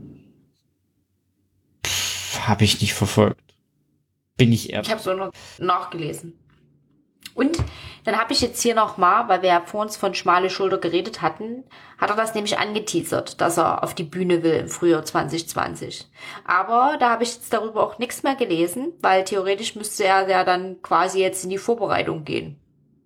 Habe ich nicht verfolgt. Bin ich ehrlich. Ich habe so noch nachgelesen. Und dann habe ich jetzt hier nochmal, weil wir ja vor uns von schmale Schulter geredet hatten, hat er das nämlich angeteasert, dass er auf die Bühne will im Frühjahr zwanzig zwanzig. Aber da habe ich jetzt darüber auch nichts mehr gelesen, weil theoretisch müsste er ja dann quasi jetzt in die Vorbereitung gehen.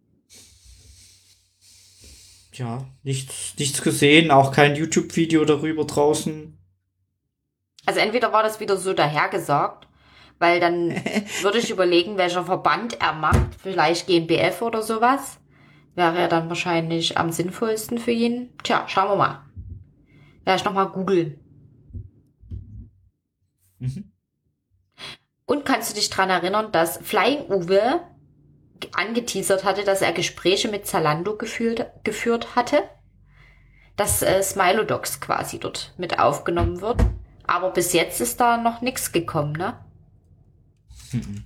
Ja, nichts, nichts gesehen, auch kein YouTube-Video darüber draußen. Also entweder war das wieder so dahergesagt, weil dann würde ich überlegen, welcher Verband er macht. Vielleicht G m B F oder sowas. Wäre ja dann wahrscheinlich am sinnvollsten für ihn. Tja, schauen wir mal. Werde ich nochmal googeln. Mhm. Und kannst du dich dran erinnern, dass Flying Uwe angeteasert hatte, dass er Gespräche mit Zalando geführt, geführt hatte? Dass äh, Smilodogs quasi dort mit aufgenommen wird. Aber bis jetzt ist da noch nichts gekommen, ne? Mhm.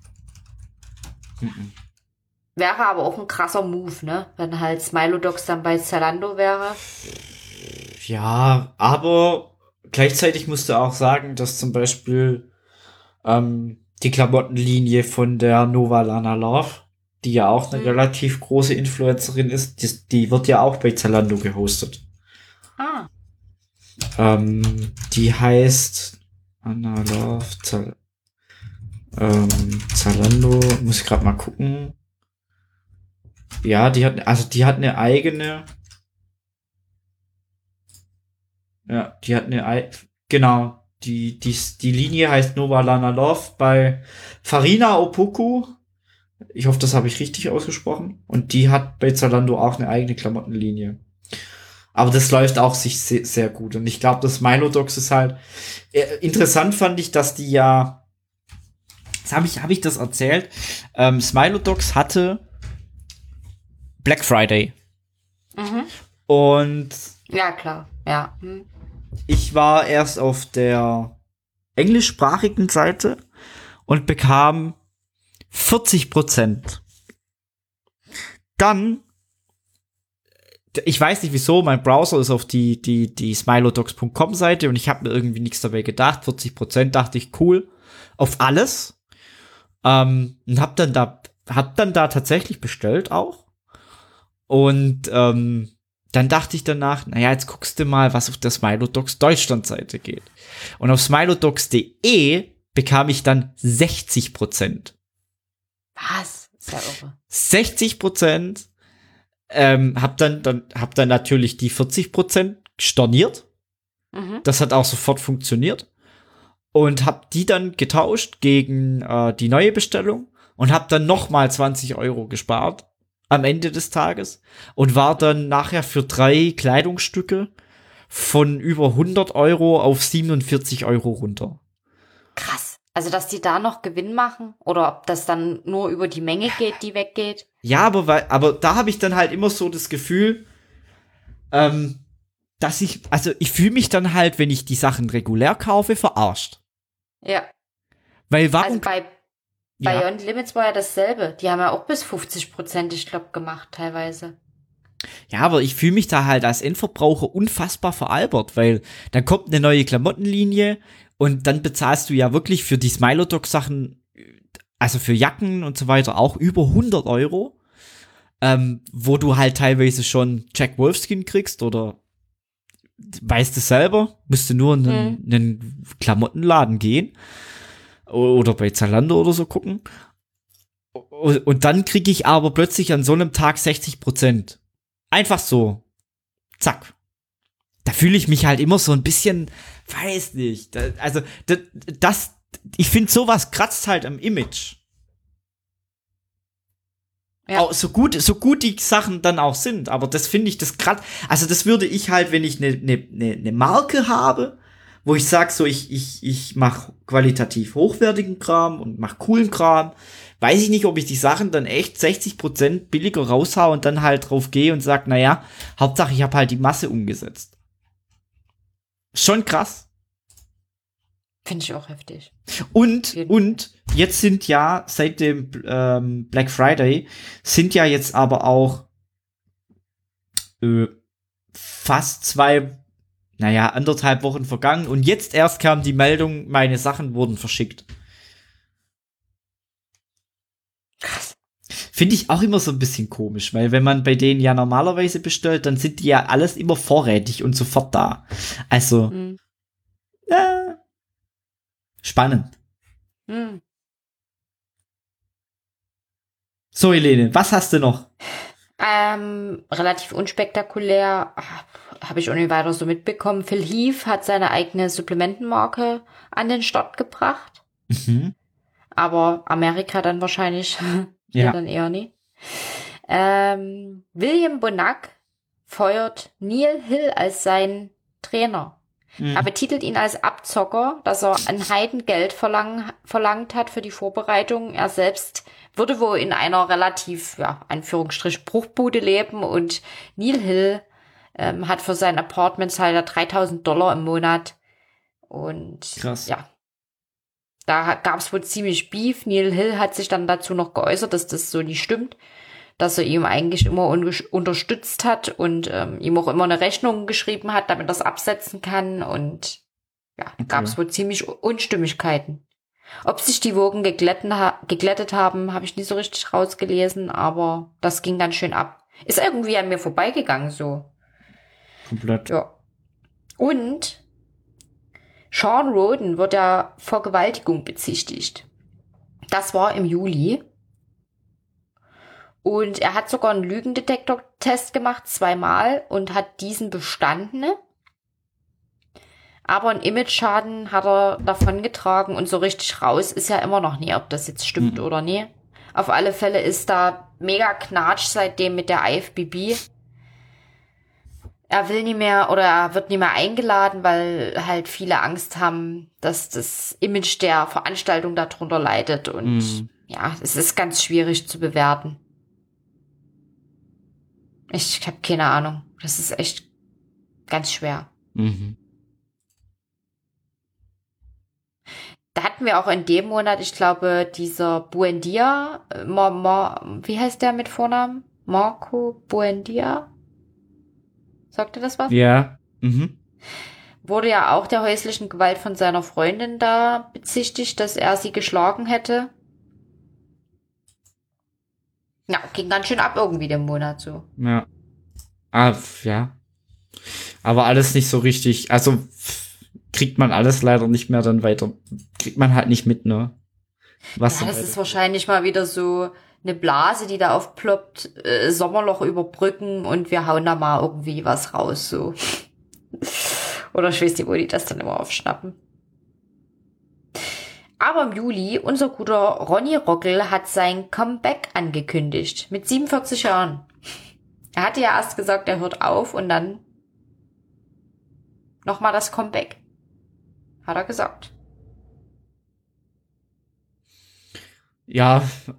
Mhm. Wäre aber auch ein krasser Move, ne? Wenn halt Smilodogs dann bei Zalando wäre. Ja, aber gleichzeitig musst du auch sagen, dass zum Beispiel ähm, die Klamottenlinie von der Nova Lana Love, die ja auch eine hm. relativ große Influencerin ist, die, die wird ja auch bei Zalando gehostet. Ah. Ähm, die heißt Anna Love Zal ähm, Zalando, muss ich gerade mal gucken. Ja, die hat, also die hat eine eigene, ja, die hat eine, ei- genau, die, die, die Linie heißt Nova Lana Love bei Farina Opoku. Ich hoffe, das habe ich richtig ausgesprochen. Und die hat bei Zalando auch eine eigene Klamottenlinie. Aber das läuft auch sich sehr, sehr gut. Und ich glaube, das Milodox ist halt äh, interessant fand ich, dass die ja, das habe ich, habe ich das erzählt? Ähm, Smilodogs hatte Black Friday. Mhm. Und Ja, klar. Ja. Hm. ich war erst auf der englischsprachigen Seite und bekam vierzig Prozent. Dann, ich weiß nicht wieso, mein Browser ist auf die, die, die smilodogs Punkt com Seite und ich habe mir irgendwie nichts dabei gedacht. vierzig Prozent dachte ich, cool, auf alles. Ähm, und hab dann da, hab dann da tatsächlich bestellt auch. Und ähm, dann dachte ich danach, naja, jetzt guckst du mal, was auf der Smilodogs Deutschland-Seite geht. Und auf smilodogs Punkt de bekam ich dann sechzig Prozent. Was? Ist ja irre. sechzig Prozent. Ähm, hab dann, dann, hab dann natürlich die vierzig Prozent storniert. Mhm. Das hat auch sofort funktioniert. Und hab die dann getauscht gegen äh, die neue Bestellung und hab dann nochmal zwanzig Euro gespart am Ende des Tages und war dann nachher für drei Kleidungsstücke von über hundert Euro auf siebenundvierzig Euro runter. Krass. Also, dass die da noch Gewinn machen oder ob das dann nur über die Menge geht, die weggeht. Ja, aber, weil, aber da habe ich dann halt immer so das Gefühl, ähm, dass ich, also ich fühle mich dann halt, wenn ich die Sachen regulär kaufe, verarscht. Ja. Weil warum? Also bei, bei ja. Beyond Limits war ja dasselbe. Die haben ja auch bis fünfzig Prozent, ich glaube, gemacht teilweise. Ja, aber ich fühle mich da halt als Endverbraucher unfassbar veralbert, weil dann kommt eine neue Klamottenlinie und dann bezahlst du ja wirklich für die Smilodogs-Sachen, also für Jacken und so weiter, auch über hundert Euro, ähm, wo du halt teilweise schon Jack Wolfskin kriegst oder weißt du selber, musst du nur in einen, Hm. einen Klamottenladen gehen oder bei Zalando oder so gucken. Und dann kriege ich aber plötzlich an so einem Tag sechzig Prozent. Einfach so. Zack. Da fühle ich mich halt immer so ein bisschen, weiß nicht. Da, also, das, das ich finde, sowas kratzt halt am Image. Ja. Auch so gut, so gut die Sachen dann auch sind, aber das finde ich, das kratzt, also das würde ich halt, wenn ich eine ne, ne, ne Marke habe, wo ich sag so, ich, ich, ich mache qualitativ hochwertigen Kram und mache coolen Kram, weiß ich nicht, ob ich die Sachen dann echt sechzig Prozent billiger raushau und dann halt drauf gehe und sag, naja, Hauptsache ich habe halt die Masse umgesetzt. Schon krass. Finde ich auch heftig. Und, und jetzt sind ja seit dem ähm, Black Friday sind ja jetzt aber auch äh, fast zwei, naja, anderthalb Wochen vergangen und jetzt erst kam die Meldung, meine Sachen wurden verschickt. Krass. Finde ich auch immer so ein bisschen komisch, weil wenn man bei denen ja normalerweise bestellt, dann sind die ja alles immer vorrätig und sofort da. Also, Hm. äh, spannend. Hm. So, Helene, was hast du noch? Ähm, relativ unspektakulär, habe ich auch nicht weiter so mitbekommen. Phil Heath hat seine eigene Supplementenmarke an den Start gebracht. Mhm. Aber Amerika dann wahrscheinlich, hier Ja. dann eher nie. Ähm, William Bonac feuert Neil Hill als seinen Trainer. Mhm. Er betitelt ihn als Abzocker, dass er ein Heidengeld verlang, verlangt hat für die Vorbereitung. Er selbst würde wohl in einer relativ, ja, Anführungsstrich, Bruchbude leben und Neil Hill ähm, hat für sein Apartment halt dreitausend Dollar im Monat. Und Krass. ja, da gab es wohl ziemlich Beef. Neil Hill hat sich dann dazu noch geäußert, dass das so nicht stimmt, dass er ihm eigentlich immer un- unterstützt hat und ähm, ihm auch immer eine Rechnung geschrieben hat, damit er es absetzen kann. Und ja, Okay. gab es wohl ziemlich Unstimmigkeiten. Ob sich die Wogen geglätten ha- geglättet haben, habe ich nie so richtig rausgelesen, aber das ging dann schön ab. Ist irgendwie an mir vorbeigegangen so. Komplett. Ja. Und Sean Roden wird ja Vergewaltigung bezichtigt. Das war im Juli. Und er hat sogar einen Lügendetektor-Test gemacht, zweimal, und hat diesen bestanden. Aber einen Image-Schaden hat er davongetragen und so richtig raus ist ja immer noch nie, ob das jetzt stimmt mhm. oder nie. Auf alle Fälle ist da mega Knatsch seitdem mit der I F B B. Er will nie mehr oder er wird nie mehr eingeladen, weil halt viele Angst haben, dass das Image der Veranstaltung darunter leidet. Und mhm. ja, es ist ganz schwierig zu bewerten. Ich habe keine Ahnung. Das ist echt ganz schwer. Mhm. Da hatten wir auch in dem Monat, ich glaube, dieser Buendia, Ma, Ma, wie heißt der mit Vornamen? Marco Buendia? Sagt ihr das was? Ja. Mhm. Wurde ja auch der häuslichen Gewalt von seiner Freundin da bezichtigt, dass er sie geschlagen hätte. Ja, ging ganz schön ab irgendwie den Monat so. Ja. Ah, ja. Aber alles nicht so richtig, also kriegt man alles leider nicht mehr dann weiter. Kriegt man halt nicht mit, ne? Was ja, das ist wahrscheinlich mal wieder so eine Blase, die da aufploppt, äh, Sommerloch überbrücken und wir hauen da mal irgendwie was raus, so. Oder ich weiß nicht, wo die das dann immer aufschnappen. Aber im Juli, unser guter Ronny Rockel hat sein Comeback angekündigt. Mit siebenundvierzig Jahren. Er hatte ja erst gesagt, er hört auf und dann nochmal das Comeback. Hat er gesagt. Ja,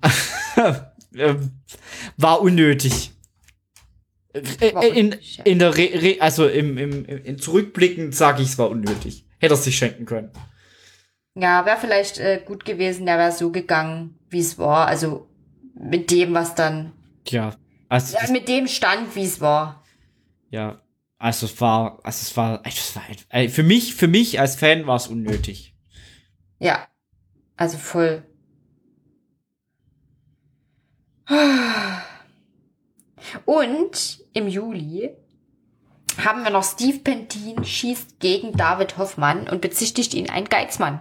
war unnötig. War in, unnötig, ja. in der Re, Re, also im, im, im Zurückblickend sage ich, es war unnötig. Hätte er sich schenken können. Ja, wäre vielleicht äh, gut gewesen, der wäre so gegangen, wie es war. Also mit dem, was dann. Ja, also ja, mit dem Stand, wie es war. Ja, also es war, also es war, es war äh, für mich, für mich als Fan war es unnötig. Ja, also voll. Und im Juli haben wir noch Steve Pentin schießt gegen David Hoffmann und bezichtigt ihn ein Geizmann.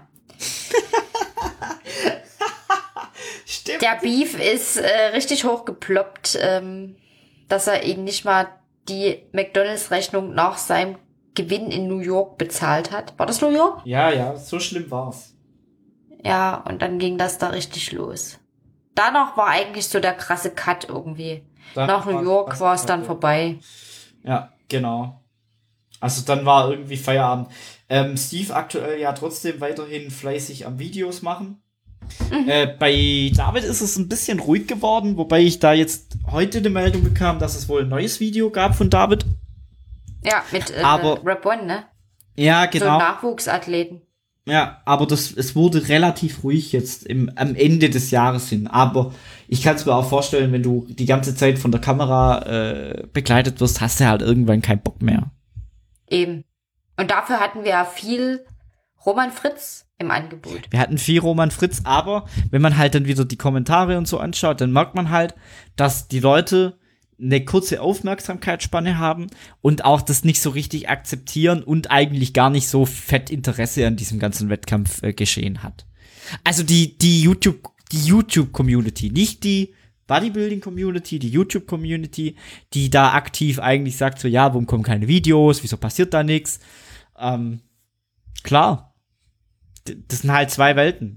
Stimmt. Der Beef ist äh, richtig hochgeploppt, ähm, dass er eben nicht mal die McDonalds-Rechnung nach seinem Gewinn in New York bezahlt hat. War das New York? Ja, ja, so schlimm war's. Ja, und dann ging das da richtig los. Danach war eigentlich so der krasse Cut irgendwie. Dann nach New York war es dann ja. vorbei. Ja, genau. Also dann war irgendwie Feierabend. Ähm, Steve aktuell ja trotzdem weiterhin fleißig am Videos machen. Mhm. Äh, bei David ist es ein bisschen ruhig geworden, wobei ich da jetzt heute eine Meldung bekam, dass es wohl ein neues Video gab von David. Ja, mit äh, aber, Rap One, ne? Ja, genau. So Nachwuchsathleten. Ja, aber das, es wurde relativ ruhig jetzt im, am Ende des Jahres hin. Aber ich kann es mir auch vorstellen, wenn du die ganze Zeit von der Kamera äh, begleitet wirst, hast du halt irgendwann keinen Bock mehr. Eben. Und dafür hatten wir ja viel Roman Fritz im Angebot. Wir hatten viel Roman Fritz, aber wenn man halt dann wieder die Kommentare und so anschaut, dann merkt man halt, dass die Leute eine kurze Aufmerksamkeitsspanne haben und auch das nicht so richtig akzeptieren und eigentlich gar nicht so fett Interesse an diesem ganzen Wettkampf äh, geschehen hat. Also die, die YouTube, die YouTube-Community, nicht die Bodybuilding-Community, die YouTube-Community, die da aktiv eigentlich sagt so, ja, warum kommen keine Videos, wieso passiert da nichts? Ähm, klar. D- das sind halt zwei Welten.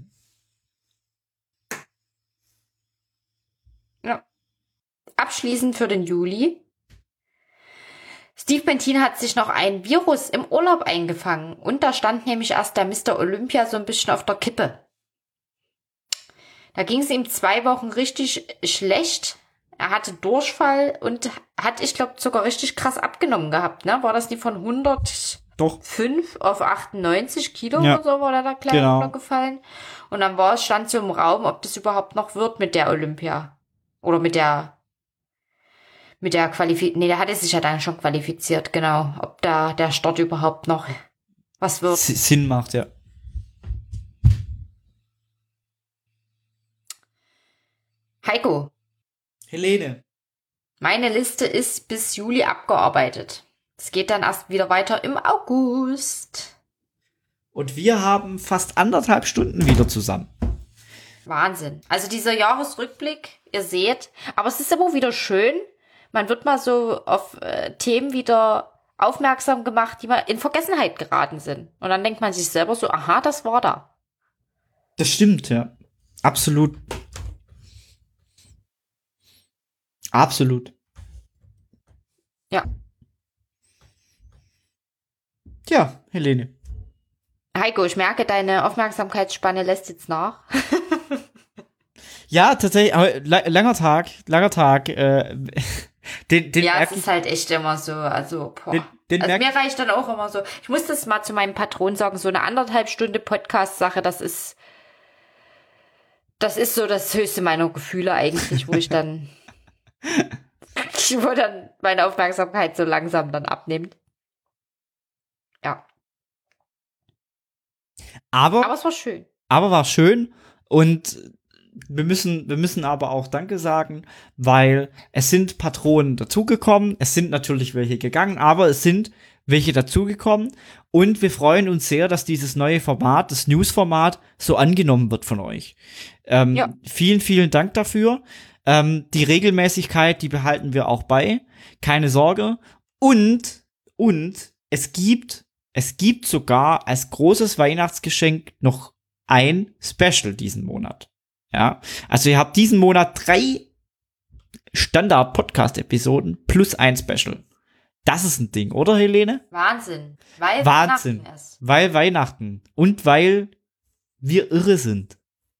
Abschließend für den Juli. Steve Pentin hat sich noch ein Virus im Urlaub eingefangen und da stand nämlich erst der Mister Olympia so ein bisschen auf der Kippe. Da ging es ihm zwei Wochen richtig schlecht. Er hatte Durchfall und hat, ich glaube, sogar richtig krass abgenommen gehabt. Ne? War das nicht von hundertfünf Doch. auf achtundneunzig Kilo Ja. oder so, war da der kleine Genau. runtergefallen? Und dann war es, stand so im Raum, ob das überhaupt noch wird mit der Olympia. Oder mit der Mit der Qualifizierung, nee, der hatte sich ja dann schon qualifiziert, genau. Ob da der Start überhaupt noch was wird. S- Sinn macht, ja. Heiko, Helene. meine Liste ist bis Juli abgearbeitet. Es geht dann erst wieder weiter im August. Und wir haben fast anderthalb Stunden wieder zusammen. Wahnsinn. Also dieser Jahresrückblick, ihr seht, aber es ist immer wieder schön, man wird mal so auf äh, Themen wieder aufmerksam gemacht, die mal in Vergessenheit geraten sind. Und dann denkt man sich selber so, aha, das war da. Das stimmt, ja. Absolut. Absolut. Ja. Ja, Helene. Heiko, ich merke, deine Aufmerksamkeitsspanne lässt jetzt nach. Ja, tatsächlich, aber la- langer Tag, langer Tag. Äh, den, den ja, merk es ist ich, halt echt immer so, also, boah. den, den Also merk mir reicht dann auch immer so, ich muss das mal zu meinem Patron sagen, so eine anderthalb Stunde Podcast-Sache, das ist, das ist so das höchste meiner Gefühle eigentlich, wo ich dann, wo dann meine Aufmerksamkeit so langsam dann abnimmt. Ja. aber, Aber es war schön. aber war schön und wir müssen, wir müssen aber auch Danke sagen, weil es sind Patronen dazugekommen, es sind natürlich welche gegangen, aber es sind welche dazugekommen und wir freuen uns sehr, dass dieses neue Format, das News-Format, so angenommen wird von euch. Ähm, Ja. Vielen, vielen Dank dafür. Ähm, die Regelmäßigkeit, die behalten wir auch bei. Keine Sorge. Und, und es gibt, es gibt sogar als großes Weihnachtsgeschenk noch ein Special diesen Monat. Ja, also ihr habt diesen Monat drei Standard-Podcast-Episoden plus ein Special. Das ist ein Ding, oder Helene? Wahnsinn. Weil Wahnsinn. Weihnachten ist. Weil Weihnachten und weil wir irre sind.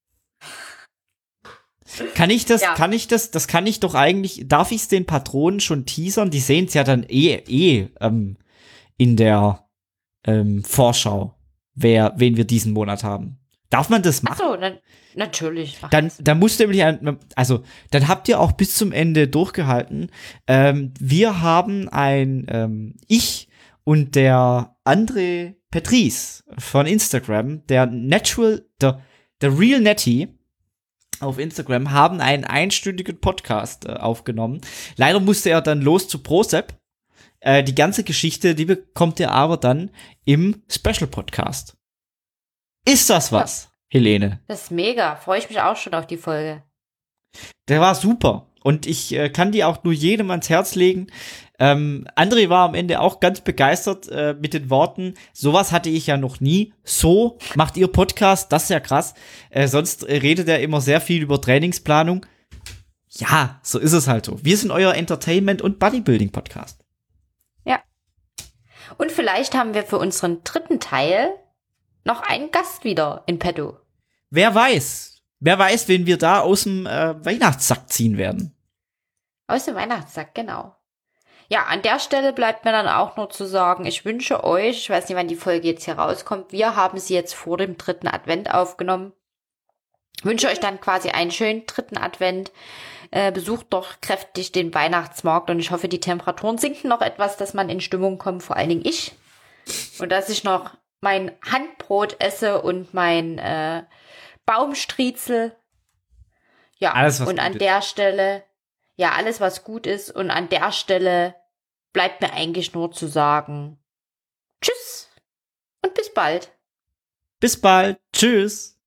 Kann ich das, Ja. kann ich das, das kann ich doch eigentlich, darf ich es den Patronen schon teasern? Die sehen es ja dann eh, eh ähm, in der ähm, Vorschau, wer, wen wir diesen Monat haben. Darf man das machen? Ach so, dann, natürlich. mach Dann, das. dann musst du nämlich, ein, also, dann habt ihr auch bis zum Ende durchgehalten. Ähm, wir haben ein, ähm, ich und der André Patrice von Instagram, der Natural, der, der Real Netty auf Instagram, haben einen einstündigen Podcast äh, aufgenommen. Leider musste er dann los zu Prozep. Äh, die ganze Geschichte, die bekommt ihr aber dann im Special-Podcast. Ist das was, Helene? Das ist mega. Freue ich mich auch schon auf die Folge. Der war super. Und ich äh, kann die auch nur jedem ans Herz legen. Ähm, André war am Ende auch ganz begeistert äh, mit den Worten, sowas hatte ich ja noch nie. So macht ihr Podcast, das ist ja krass. Äh, sonst äh, redet er immer sehr viel über Trainingsplanung. Ja, so ist es halt so. Wir sind euer Entertainment- und Bodybuilding-Podcast. Ja. Und vielleicht haben wir für unseren dritten Teil noch einen Gast wieder in petto. Wer weiß, wer weiß, wen wir da aus dem äh, Weihnachtssack ziehen werden. Aus dem Weihnachtssack, genau. Ja, an der Stelle bleibt mir dann auch nur zu sagen, ich wünsche euch, ich weiß nicht, wann die Folge jetzt hier rauskommt, wir haben sie jetzt vor dem dritten Advent aufgenommen. Ich wünsche euch dann quasi einen schönen dritten Advent. Äh, besucht doch kräftig den Weihnachtsmarkt und ich hoffe, die Temperaturen sinken noch etwas, dass man in Stimmung kommt, vor allen Dingen ich. Und dass ich noch mein Handbrot esse und mein äh, Baumstriezel. Ja, Alles, was und an gut der Stelle, ja, alles, was gut ist. Und an der Stelle bleibt mir eigentlich nur zu sagen, tschüss und bis bald. Bis bald. Tschüss.